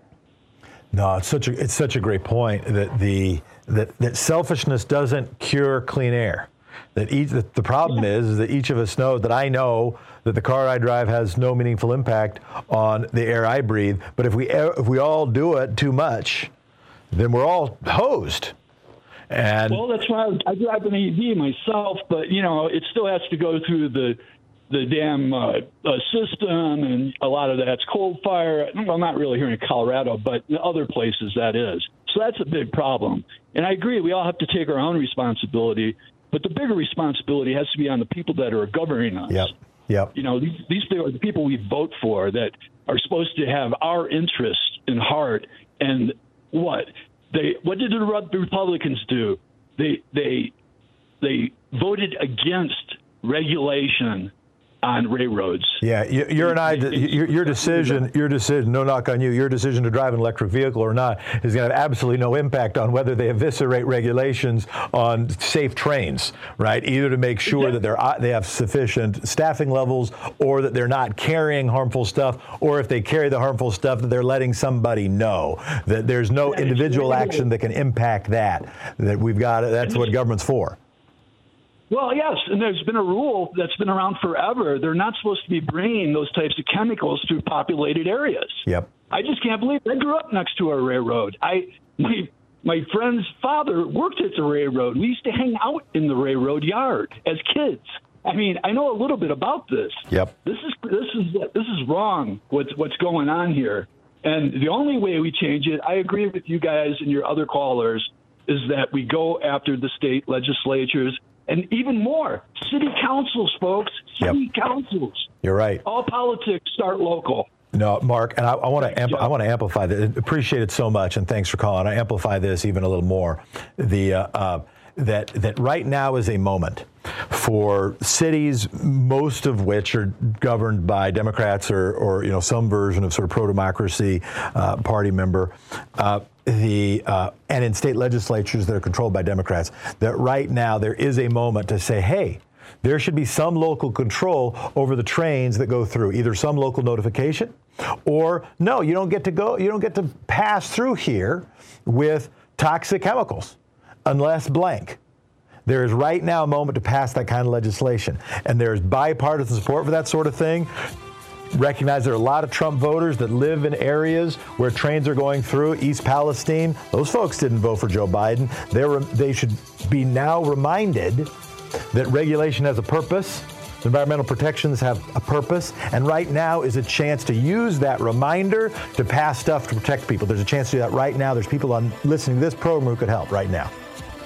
No, it's such a it's such a great point that the that, that selfishness doesn't cure clean air. That each that the problem is, is that each of us know that I know that the car I drive has no meaningful impact on the air I breathe. But if we if we all do it too much, then we're all hosed. And well, that's why I, I drive an E V myself, but you know it still has to go through the the damn uh, uh, system, and a lot of that's coal fire. Well, not really here in Colorado, but in other places that is. So that's a big problem. And I agree, we all have to take our own responsibility. But the bigger responsibility has to be on the people that are governing us. Yep. Yep. You know, these, these are the people we vote for that are supposed to have our interests in heart. And what they what did the Republicans do? They they they voted against regulation on railroads. Yeah, you, you're and I, your, your decision, your decision, no knock on you, your decision to drive an electric vehicle or not is going to have absolutely no impact on whether they eviscerate regulations on safe trains, right? Either to make sure that they're they have sufficient staffing levels, or that they're not carrying harmful stuff, or if they carry the harmful stuff, that they're letting somebody know that there's no individual action that can impact that. That we've got, that's what government's for. Well, yes, and there's been a rule that's been around forever. They're not supposed to be bringing those types of chemicals through populated areas. Yep. I just can't believe it. I grew up next to a railroad. I my my friend's father worked at the railroad. We used to hang out in the railroad yard as kids. I mean, I know a little bit about this. Yep. This is this is this is wrong. What's what's going on here? And the only way we change it, I agree with you guys and your other callers, is that we go after the state legislatures. And even more, city councils, folks, city yep. councils. You're right. All politics start local. No, Mark, and I, I want to ampl- I want to amplify that. Appreciate it so much, and thanks for calling. I amplify this even a little more. The uh, uh, that that right now is a moment for cities, most of which are governed by Democrats or, or you know, some version of sort of pro-democracy uh, party member, uh, the uh, and in state legislatures that are controlled by Democrats, that right now there is a moment to say, hey, there should be some local control over the trains that go through, either some local notification or no, you don't get to go, you don't get to pass through here with toxic chemicals unless blank. There is right now a moment to pass that kind of legislation. And there's bipartisan support for that sort of thing. Recognize there are a lot of Trump voters that live in areas where trains are going through, East Palestine. Those folks didn't vote for Joe Biden. They're, they should be now reminded that regulation has a purpose. Environmental protections have a purpose. And right now is a chance to use that reminder to pass stuff to protect people. There's a chance to do that right now. There's people on listening to this program who could help right now.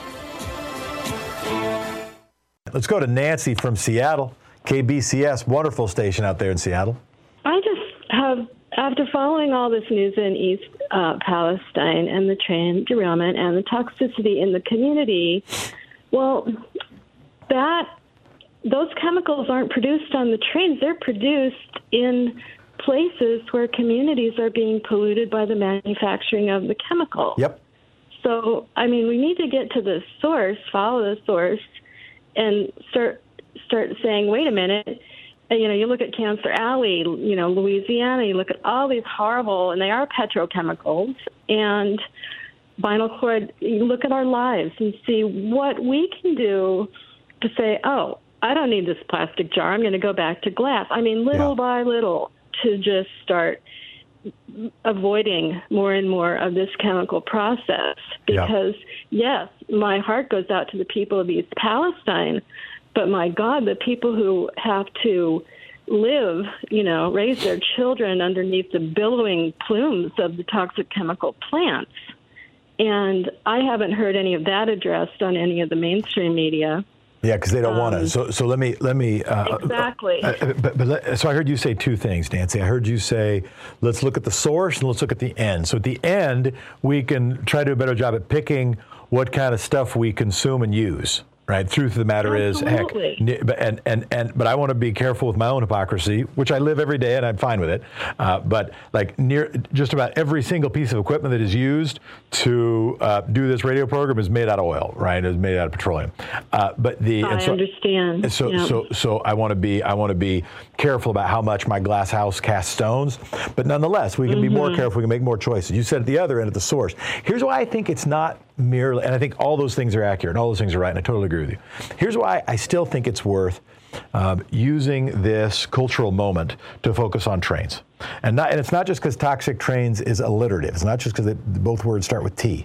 Let's go to Nancy from Seattle, K B C S, wonderful station out there in Seattle. I just have, after following all this news in East uh, Palestine and the train derailment and the toxicity in the community, well, that those chemicals aren't produced on the trains. They're produced in places where communities are being polluted by the manufacturing of the chemical. Yep. So, I mean, we need to get to the source, follow the source, and start start saying, wait a minute, you know, you look at Cancer Alley, you know, Louisiana, you look at all these horrible, and they are petrochemicals, and vinyl chloride, you look at our lives and see what we can do to say, oh, I don't need this plastic jar, I'm going to go back to glass. I mean, little yeah. by little, to just start avoiding more and more of this chemical process. Because, yeah. yes, my heart goes out to the people of East Palestine, but my God, the people who have to live, you know, raise their children underneath the billowing plumes of the toxic chemical plants. And I haven't heard any of that addressed on any of the mainstream media. Yeah, because they don't um, want to. So, so let me let me. Uh, exactly. Uh, but, but let, so I heard you say two things, Nancy. I heard you say, let's look at the source and let's look at the end. So at the end, we can try to do a better job at picking what kind of stuff we consume and use. Right. Truth of the matter Absolutely. is, heck, and, and, and, but I want to be careful with my own hypocrisy, which I live every day and I'm fine with it. Uh, but like near just about every single piece of equipment that is used to uh, do this radio program is made out of oil, right? Is made out of petroleum. Uh, but the, I and so, understand. And so, yeah. so, so I want to be, I want to be careful about how much my glass house casts stones, but nonetheless, we can mm-hmm. be more careful. We can make more choices. You said at the other end at the source. Here's why I think it's not merely, and I think all those things are accurate and all those things are right, and I totally agree with you. Here's why I still think it's worth um, using this cultural moment to focus on trains. And not, and it's not just because toxic trains is alliterative. It's not just because both words start with T.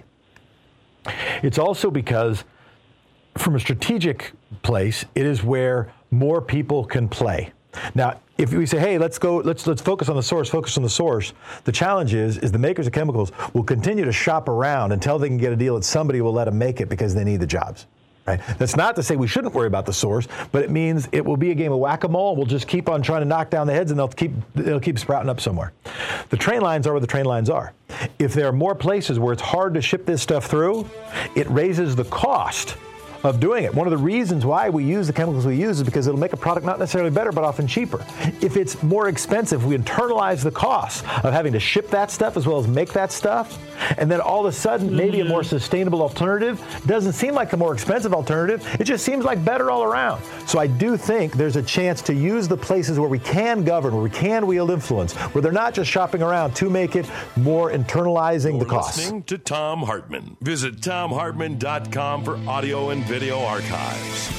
It's also because from a strategic place, it is where more people can play. Now, if we say, hey, let's go, let's let's focus on the source, focus on the source, the challenge is, is the makers of chemicals will continue to shop around until they can get a deal that somebody will let them make it because they need the jobs. Right? That's not to say we shouldn't worry about the source, but it means it will be a game of whack-a-mole. We'll just keep on trying to knock down the heads, and they'll keep they'll keep sprouting up somewhere. The train lines are where the train lines are. If there are more places where it's hard to ship this stuff through, it raises the cost of doing it. One of the reasons why we use the chemicals we use is because it'll make a product not necessarily better, but often cheaper. If it's more expensive, we internalize the cost of having to ship that stuff as well as make that stuff, and then all of a sudden, maybe a more sustainable alternative doesn't seem like the more expensive alternative. It just seems like better all around. So I do think there's a chance to use the places where we can govern, where we can wield influence, where they're not just shopping around to make it more internalizing You're the costs. Listening to Thom Hartmann. Visit Thom Hartmann dot com for audio and video archives.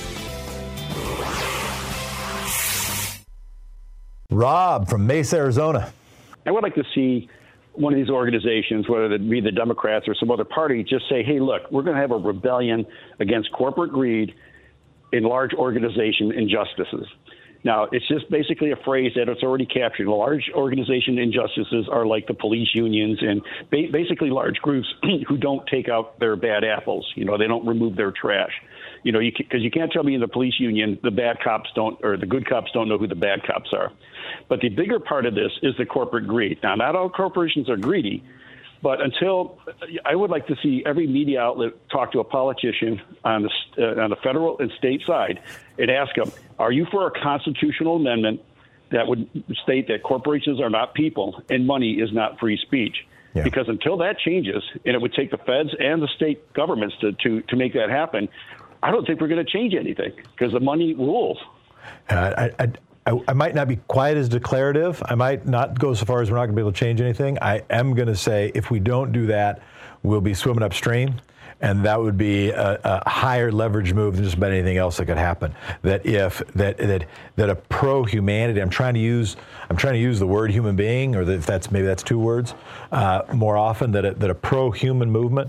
Rob from Mesa, Arizona. I would like to see one of these organizations, whether it be the Democrats or some other party, just say, hey, look, we're going to have a rebellion against corporate greed in large organization injustices. Now, it's just basically a phrase that it's already captured. Large organization injustices are like the police unions and ba- basically large groups who don't take out their bad apples. You know, they don't remove their trash. You know, because you, you can't tell me in the police union the bad cops don't, or the good cops don't know who the bad cops are. But the bigger part of this is the corporate greed. Now, not all corporations are greedy, but until I would like to see every media outlet talk to a politician on the uh, on the federal and state side and ask them, are you for a constitutional amendment that would state that corporations are not people and money is not free speech? Yeah. Because until that changes, and it would take the feds and the state governments to, to, to make that happen, I don't think we're going to change anything because the money rules. Uh, I, I, I, I might not be quite as declarative. I might not go so far as we're not going to be able to change anything. I am going to say if we don't do that, we'll be swimming upstream. And that would be a, a higher leverage move than just about anything else that could happen. That if that that that a pro-humanity, I'm trying to use I'm trying to use the word human being, or that if that's maybe that's two words uh, more often. That a, that a pro-human movement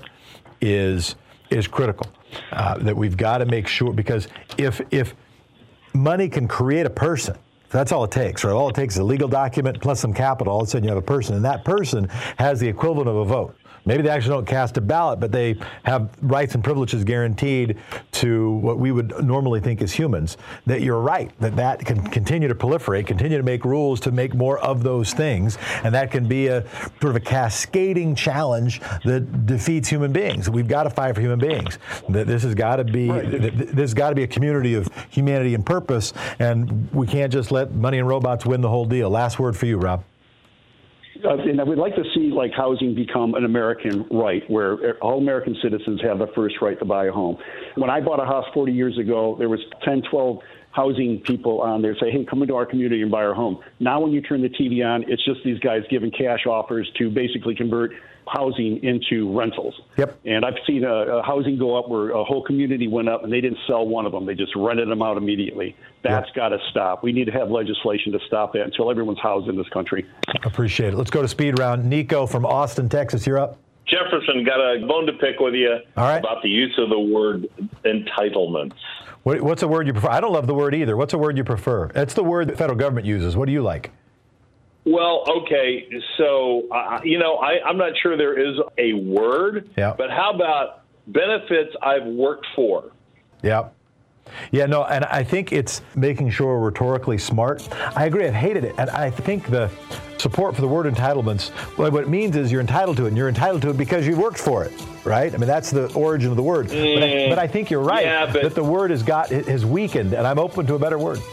is is critical. Uh, that we've got to make sure, because if if money can create a person. That's all it takes, right? All it takes is a legal document plus some capital. All of a sudden you have a person, and that person has the equivalent of a vote. Maybe they actually don't cast a ballot, but they have rights and privileges guaranteed to what we would normally think as humans. That you're right, that that can continue to proliferate, continue to make rules to make more of those things, and that can be a sort of a cascading challenge that defeats human beings. We've got to fight for human beings. That this has got to be right. This has got to be a community of humanity and purpose, and we can't just let money and robots win the whole deal. Last word for you, Rob. Uh, and I would like to see like housing become an American right, where all American citizens have the first right to buy a home. When I bought a house forty years ago, there was ten, twelve housing people on there say, hey, come into our community and buy our home. Now when you turn the T V on, it's just these guys giving cash offers to basically convert housing into rentals. Yep. And I've seen a, a housing go up where a whole community went up and they didn't sell one of them. They just rented them out immediately. That's yep. got to stop. We need to have legislation to stop that until everyone's housed in this country. Appreciate it. Let's go to speed round. Nico from Austin, Texas, you're up. Jefferson, got a bone to pick with you All right. about the use of the word entitlements. What, what's a word you prefer? I don't love the word either. What's a word you prefer? It's the word the federal government uses. What do you like? Well, okay, so, uh, you know, I, I'm not sure there is a word, yeah. but how about benefits I've worked for? Yeah. Yeah, no, and I think it's making sure we're rhetorically smart. I agree, I've hated it. And I think the support for the word entitlements, well, what it means is you're entitled to it, and you're entitled to it because you worked for it, right? I mean, that's the origin of the word. Mm, but, I, but I think you're right, yeah, but, that the word has got has weakened, and I'm open to a better word.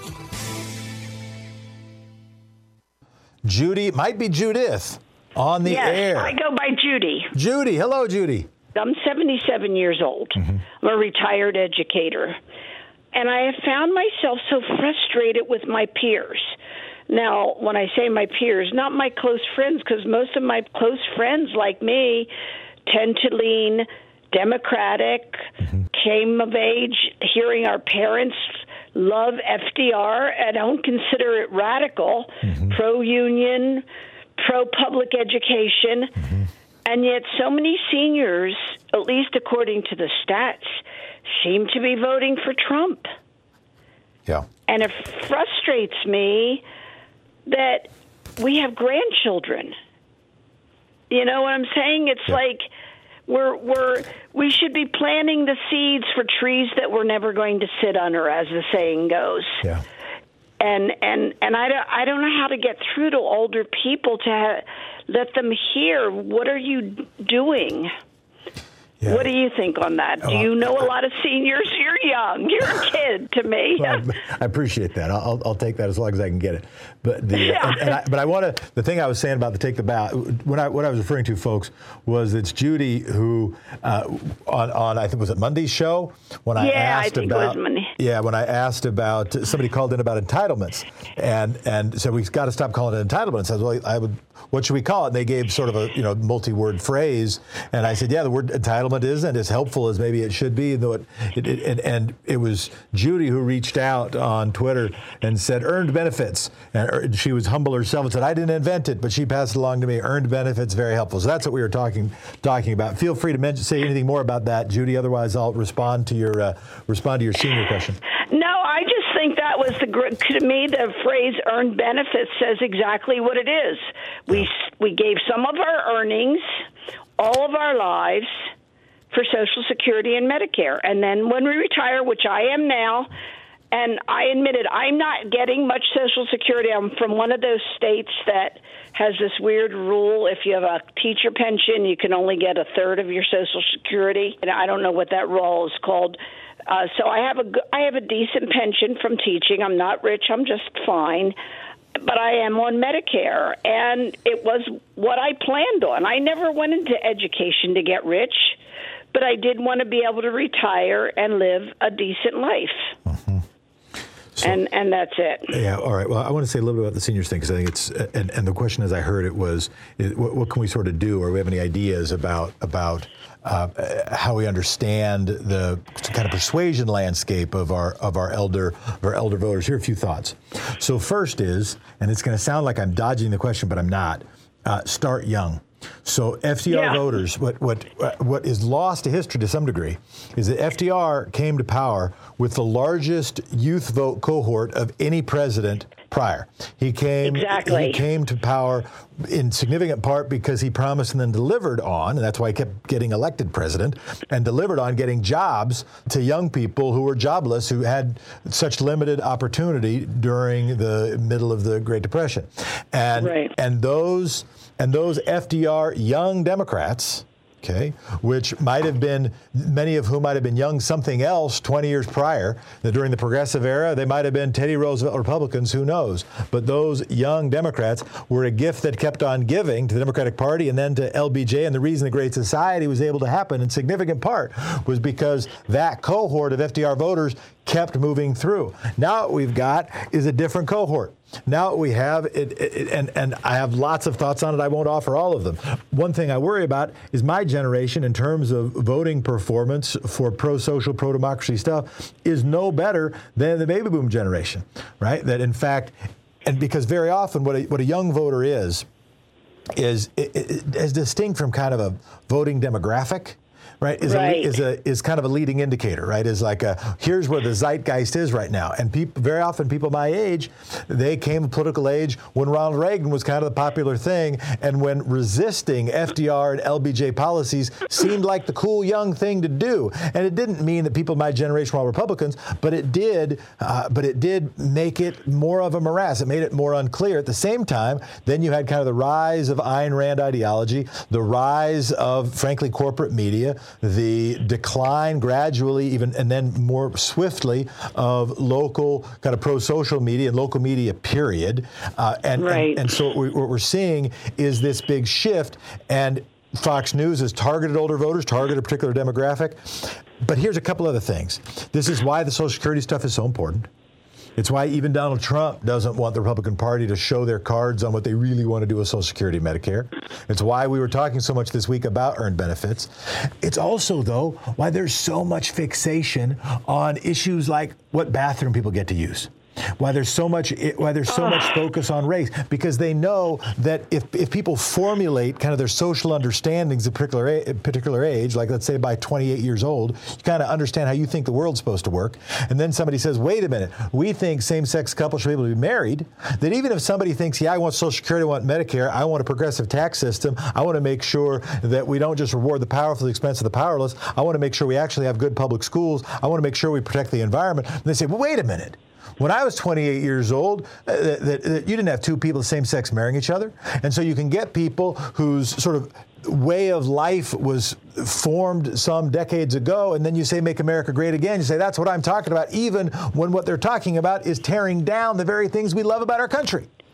Judy, might be Judith, on the yes, air. I go by Judy. Judy, hello, Judy. I'm seventy-seven years old. Mm-hmm. I'm a retired educator. And I have found myself so frustrated with my peers. Now, when I say my peers, not my close friends, because most of my close friends, like me, tend to lean Democratic, mm-hmm. came of age hearing our parents love F D R. I don't consider it radical, mm-hmm. pro-union, pro-public education. Mm-hmm. And yet so many seniors, at least according to the stats, seem to be voting for Trump. Yeah. And it frustrates me that we have grandchildren. You know what I'm saying? It's yeah. like we're we're we should be planting the seeds for trees that we're never going to sit under, as the saying goes. Yeah. And and and I don't I don't know how to get through to older people to ha- let them hear, what are you doing? Yeah. What do you think on that? Do you know a lot of seniors? You're young. You're a kid to me. Well, I appreciate that. I'll, I'll take that as long as I can get it. But the yeah. and, and I, but I want to. The thing I was saying about the take the bow, when I what I was referring to, folks, was it's Judy who uh, on on I think was it Monday's show when I yeah, asked I think about it was Monday. yeah when I asked about somebody called in about entitlements and and said we've got to stop calling it entitlements. I said, well, I would. What should we call it? And they gave sort of a you know multi-word phrase, and I said, yeah, the word entitlement settlement isn't as helpful as maybe it should be, though it, it, it and, and it was Judy who reached out on Twitter and said earned benefits, and she was humble herself and said I didn't invent it, but she passed it along to me. Earned benefits, very helpful. So that's what we were talking talking about. Feel free to mention, say anything more about that, Judy. Otherwise, I'll respond to your uh, respond to your senior question. No, I just think that was the to me the phrase "earned benefits" says exactly what it is. We we gave some of our earnings, all of our lives, for Social Security and Medicare, and then when we retire, which I am now, and I admitted I'm not getting much Social Security. I'm from one of those states that has this weird rule: if you have a teacher pension, you can only get a third of your Social Security, and I don't know what that rule is called. Uh, so I have a I have a decent pension from teaching. I'm not rich. I'm just fine. But I am on Medicare, and it was what I planned on. I never went into education to get rich, but I did want to be able to retire and live a decent life. Mm-hmm. So, and and that's it. Yeah, all right. Well, I want to say a little bit about the seniors thing, because I think it's, and, and the question as I heard it was, is, what, what can we sort of do, or do we have any ideas about about uh, how we understand the kind of persuasion landscape of our of our elder of our elder voters? Here are a few thoughts. So first is, and it's going to sound like I'm dodging the question, but I'm not, uh, start young. So F D R yeah. voters, what what what is lost to history to some degree is that F D R came to power with the largest youth vote cohort of any president prior. He came exactly. he came to power in significant part because he promised and then delivered on, and that's why he kept getting elected president, and delivered on getting jobs to young people who were jobless, who had such limited opportunity during the middle of the Great Depression. And right. and those And those F D R young Democrats, okay, which might have been, many of whom might have been young something else twenty years prior, that during the Progressive era, they might have been Teddy Roosevelt Republicans, who knows. But those young Democrats were a gift that kept on giving to the Democratic Party and then to L B J. And the reason the Great Society was able to happen in significant part was because that cohort of F D R voters kept moving through. Now what we've got is a different cohort. Now what we have, it, it, and, and I have lots of thoughts on it. I won't offer all of them. One thing I worry about is my generation, in terms of voting performance for pro-social, pro-democracy stuff, is no better than the baby boom generation, right? That in fact, and because very often what a, what a young voter is, is, is distinct from kind of a voting demographic. Right, is, right. A, is a is kind of a leading indicator, right? Is like a, here's where the zeitgeist is right now. And people, very often people my age, they came of political age when Ronald Reagan was kind of the popular thing, and when resisting F D R and L B J policies seemed like the cool young thing to do. And it didn't mean that people of my generation were all Republicans, but it did, uh, but it did make it more of a morass. It made it more unclear. At the same time, then you had kind of the rise of Ayn Rand ideology, the rise of, frankly, corporate media, the decline gradually, even and then more swiftly, of local kind of pro-social media and local media, period. Uh, and, right. and and so what, we, what we're seeing is this big shift, and Fox News has targeted older voters, targeted a particular demographic. But here's a couple other things. This is why the Social Security stuff is so important. It's why even Donald Trump doesn't want the Republican Party to show their cards on what they really want to do with Social Security and Medicare. It's why we were talking so much this week about earned benefits. It's also, though, why there's so much fixation on issues like what bathroom people get to use. Why there's so much why there's so much focus on race, because they know that if if people formulate kind of their social understandings at a particular a, particular age, like let's say by twenty-eight years old, you kind of understand how you think the world's supposed to work, and then somebody says, wait a minute, we think same-sex couples should be able to be married, that even if somebody thinks, yeah, I want Social Security, I want Medicare, I want a progressive tax system, I want to make sure that we don't just reward the powerful at the expense of the powerless, I want to make sure we actually have good public schools, I want to make sure we protect the environment, and they say, well, wait a minute. When I was twenty-eight years old, uh, that, that you didn't have two people of the same sex marrying each other. And so you can get people whose sort of way of life was formed some decades ago, and then you say, make America great again. You say, that's what I'm talking about, even when what they're talking about is tearing down the very things we love about our country.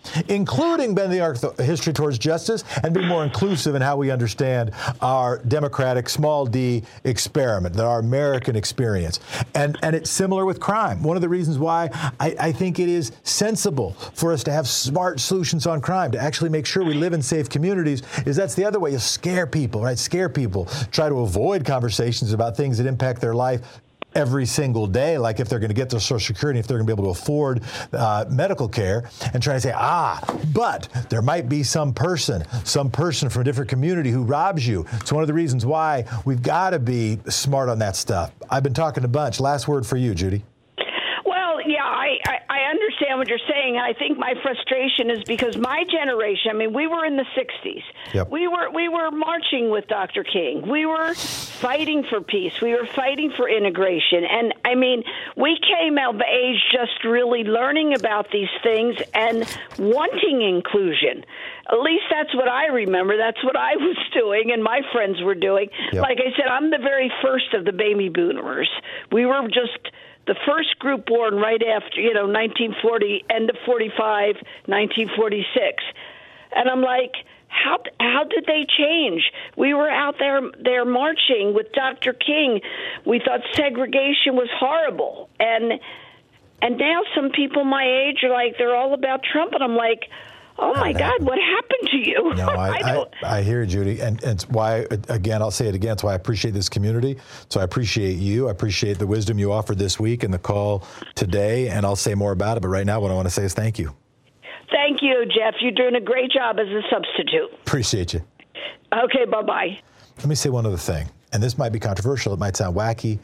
including bending our th- history towards justice and be more inclusive in how we understand our democratic small d experiment, that our American experience. And and it's similar with crime. One of the reasons why I, I think it is sensible for us to have smart solutions on crime, to actually make sure we live in safe communities, is that's the other way. You scare people, right? Scare people. Try to avoid conversations about things that impact their life every single day, like if they're going to get their Social Security, if they're going to be able to afford uh, medical care, and try to say, ah, but there might be some person, some person from a different community who robs you. It's one of the reasons why we've got to be smart on that stuff. I've been talking a bunch. Last word for you, Judy. Well, yeah, I, I, I understand what you're saying, and I think my frustration is because my generation, I mean, we were in the sixties. Yep. We were we were marching with Doctor King. We were fighting for peace. We were fighting for integration. And, I mean, we came of age just really learning about these things and wanting inclusion. At least that's what I remember. That's what I was doing and my friends were doing. Yep. Like I said, I'm the very first of the baby boomers. We were just the first group born right after, you know, nineteen forty, end of forty-five, nineteen forty-six. And I'm like, how how did they change? We were out there there marching with Doctor King. We thought segregation was horrible. And and now some people my age are like, they're all about Trump. And I'm like, oh, my God, what happened to you? No, I, I I, don't. I hear you, Judy. And, and it's why, again, I'll say it again, it's why I appreciate this community. So I appreciate you. I appreciate the wisdom you offered this week and the call today. And I'll say more about it. But right now, what I want to say is thank you. Thank you, Jeff. You're doing a great job as a substitute. Appreciate you. Okay, bye-bye. Let me say one other thing. And this might be controversial. It might sound wacky,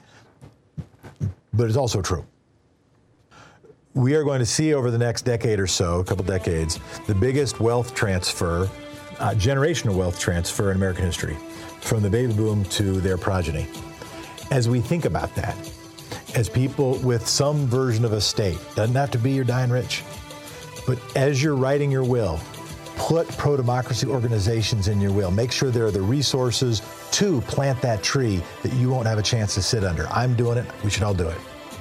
but it's also true. We are going to see over the next decade or so, a couple decades, the biggest wealth transfer, uh, generational wealth transfer in American history, from the baby boom to their progeny. As we think about that, as people with some version of a state, doesn't have to be your dying rich, but as you're writing your will, put pro-democracy organizations in your will. Make sure there are the resources to plant that tree that you won't have a chance to sit under. I'm doing it. We should all do it.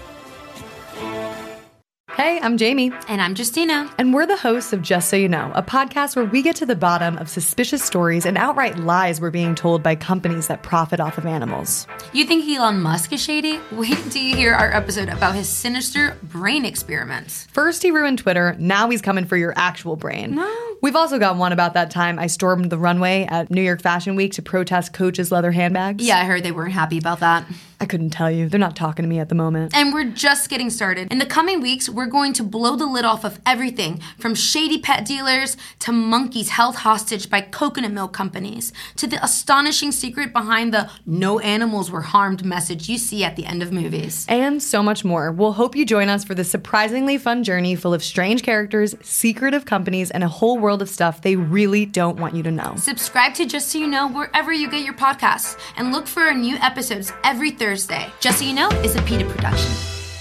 Hey, I'm Jamie. And I'm Justina. And we're the hosts of Just So You Know, a podcast where we get to the bottom of suspicious stories and outright lies we're being told by companies that profit off of animals. You think Elon Musk is shady? Wait till you hear our episode about his sinister brain experiments. First he ruined Twitter, now he's coming for your actual brain. No. We've also got one about that time I stormed the runway at New York Fashion Week to protest Coach's leather handbags. Yeah, I heard they weren't happy about that. I couldn't tell you. They're not talking to me at the moment. And we're just getting started. In the coming weeks, we're going to blow the lid off of everything from shady pet dealers to monkeys held hostage by coconut milk companies to the astonishing secret behind the no animals were harmed message you see at the end of movies. And so much more. We'll hope you join us for this surprisingly fun journey full of strange characters, secretive companies, and a whole world of stuff they really don't want you to know. Subscribe to Just So You Know wherever you get your podcasts and look for our new episodes every Thursday. Just So You Know is a PETA production.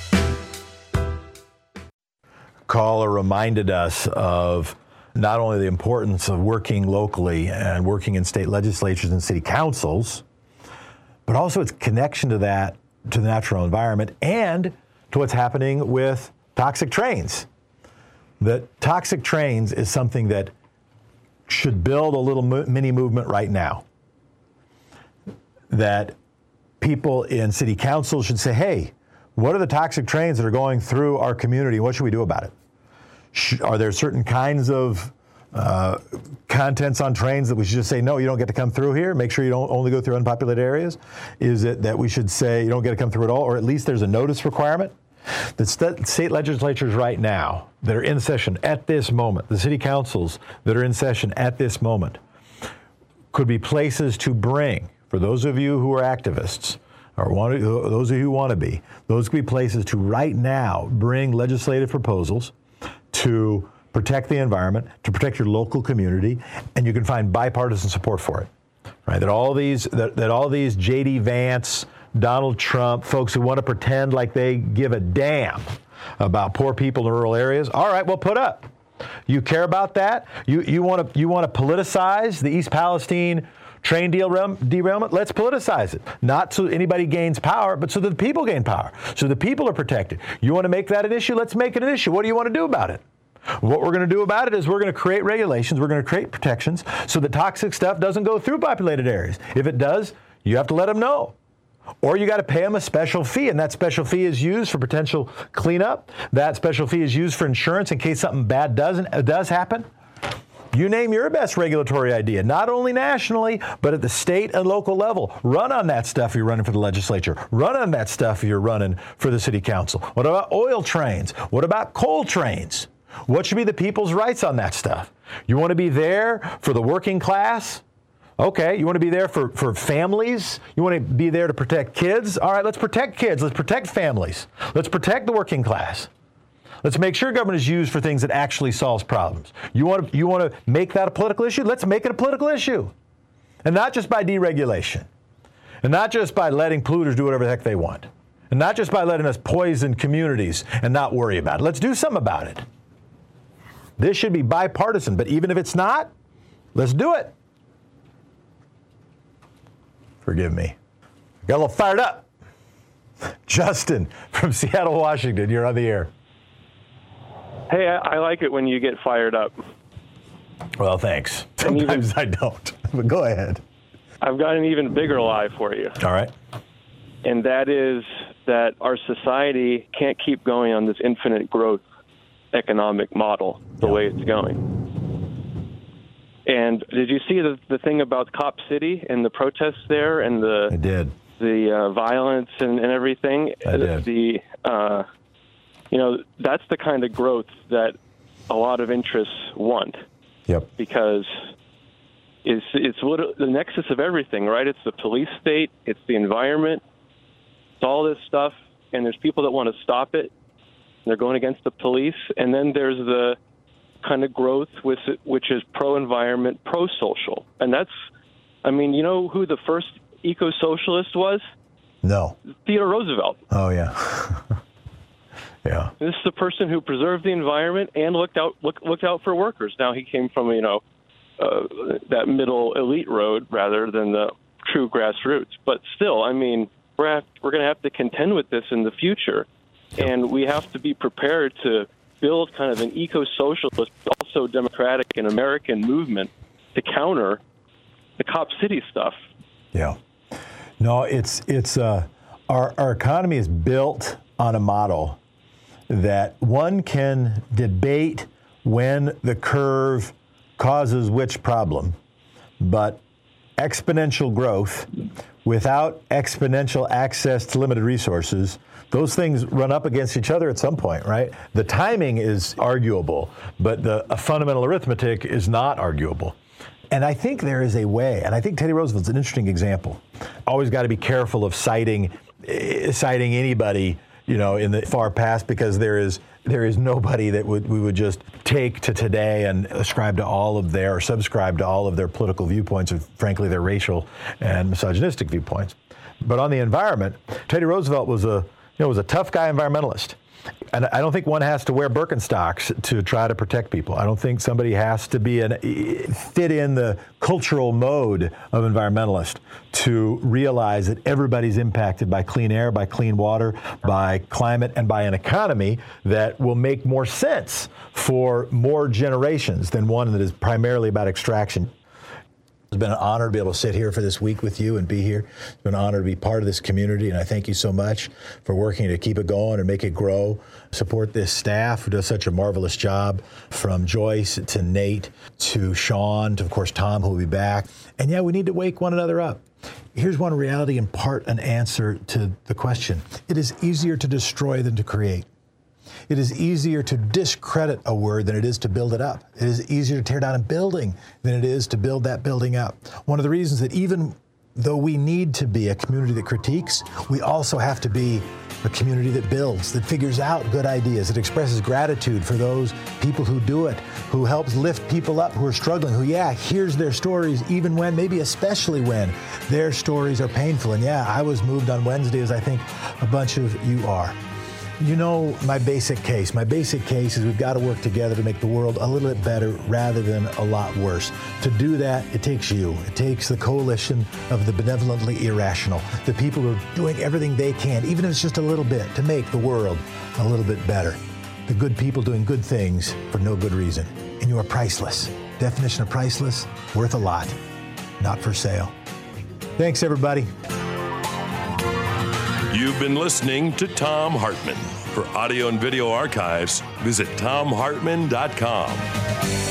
Caller reminded us of not only the importance of working locally and working in state legislatures and city councils, but also its connection to that, to the natural environment and to what's happening with toxic trains. That toxic trains is something that should build a little mini movement right now. That people in city council should say, hey, what are the toxic trains that are going through our community? What should we do about it? Sh- are there certain kinds of uh, contents on trains that we should just say, no, you don't get to come through here? Make sure you don't only go through unpopulated areas? Is it that we should say you don't get to come through at all, or at least there's a notice requirement? The st- state legislatures right now that are in session at this moment, the city councils that are in session at this moment, could be places to bring, for those of you who are activists, or want to, those of you who want to be, those could be places to right now bring legislative proposals to protect the environment, to protect your local community, and you can find bipartisan support for it. Right? That all these that, that all these J D Vance, Donald Trump, folks who want to pretend like they give a damn about poor people in rural areas, all right, well, put up. You care about that? You you want to you want to politicize the East Palestine train deal derailment? Let's politicize it. Not so anybody gains power, but so that the people gain power. So the people are protected. You want to make that an issue? Let's make it an issue. What do you want to do about it? What we're going to do about it is we're going to create regulations, we're going to create protections so that toxic stuff doesn't go through populated areas. If it does, you have to let them know. Or you got to pay them a special fee, and that special fee is used for potential cleanup. That special fee is used for insurance in case something bad doesn't uh, does happen. You name your best regulatory idea, not only nationally, but at the state and local level. Run on that stuff if you're running for the legislature. Run on that stuff if you're running for the city council. What about oil trains? What about coal trains? What should be the people's rights on that stuff? You want to be there for the working class? Okay. You want to be there for, for families? You want to be there to protect kids? All right, let's protect kids. Let's protect families. Let's protect the working class. Let's make sure government is used for things that actually solves problems. You want to, you want to make that a political issue? Let's make it a political issue. And not just by deregulation. And not just by letting polluters do whatever the heck they want. And not just by letting us poison communities and not worry about it. Let's do something about it. This should be bipartisan, but even if it's not, let's do it. Forgive me. Got a little fired up. Justin from Seattle, Washington, you're on the air. Hey, I, I like it when you get fired up. Well, thanks. Sometimes even, I don't, but go ahead. I've got an even bigger lie for you. All right. And that is that our society can't keep going on this infinite growth economic model the yeah. way it's going. And did you see the, the thing about Cop City and the protests there and the I did. the uh, violence and, and everything? I did. The uh, you know, that's the kind of growth that a lot of interests want. Yep. Because it's it's the nexus of everything, right? It's the police state, it's the environment, it's all this stuff, and there's people that want to stop it. They're going against the police, and then there's the kind of growth with which is pro-environment, pro-social, and that's, I mean, you know who the first eco-socialist was? No. Theodore Roosevelt. Oh yeah. Yeah. This is the person who preserved the environment and looked out look, looked out for workers. Now he came from, you know, uh, that middle elite road rather than the true grassroots. But still, I mean, we're have, we're going to have to contend with this in the future, and we have to be prepared to build kind of an eco-socialist, also democratic and American movement to counter the Cop City stuff. Yeah. No, it's it's uh, our our economy is built on a model that one can debate when the curve causes which problem, but exponential growth without exponential access to limited resources, those things run up against each other at some point, right? The timing is arguable, but the fundamental arithmetic is not arguable. And I think there is a way, and I think Teddy Roosevelt's an interesting example. Always got to be careful of citing, uh, citing anybody, you know, in the far past, because there is there is nobody that would we would just take to today and ascribe to all of their, or subscribe to all of their political viewpoints, or frankly their racial and misogynistic viewpoints. But on the environment, Teddy Roosevelt was a you know was a tough guy environmentalist. And I don't think one has to wear Birkenstocks to try to protect people. I don't think somebody has to be an fit in the cultural mode of environmentalist to realize that everybody's impacted by clean air, by clean water, by climate, and by an economy that will make more sense for more generations than one that is primarily about extraction. It's been an honor to be able to sit here for this week with you and be here. It's been an honor to be part of this community, and I thank you so much for working to keep it going and make it grow. Support this staff who does such a marvelous job, from Joyce to Nate to Sean to, of course, Tom, who will be back. And yeah, we need to wake one another up. Here's one reality and part an answer to the question. It is easier to destroy than to create. It is easier to discredit a word than it is to build it up. It is easier to tear down a building than it is to build that building up. One of the reasons that even though we need to be a community that critiques, we also have to be a community that builds, that figures out good ideas, that expresses gratitude for those people who do it, who helps lift people up who are struggling, who, yeah, hears their stories even when, maybe especially when, their stories are painful. And yeah, I was moved on Wednesday, as I think a bunch of you are. You know my basic case. My basic case is we've got to work together to make the world a little bit better rather than a lot worse. To do that, it takes you. It takes the coalition of the benevolently irrational, the people who are doing everything they can, even if it's just a little bit, to make the world a little bit better. the good people doing good things for no good reason. And you are priceless. Definition of priceless, worth a lot. Not for sale. Thanks, everybody. You've been listening to Thom Hartmann. For audio and video archives, visit thom hartmann dot com.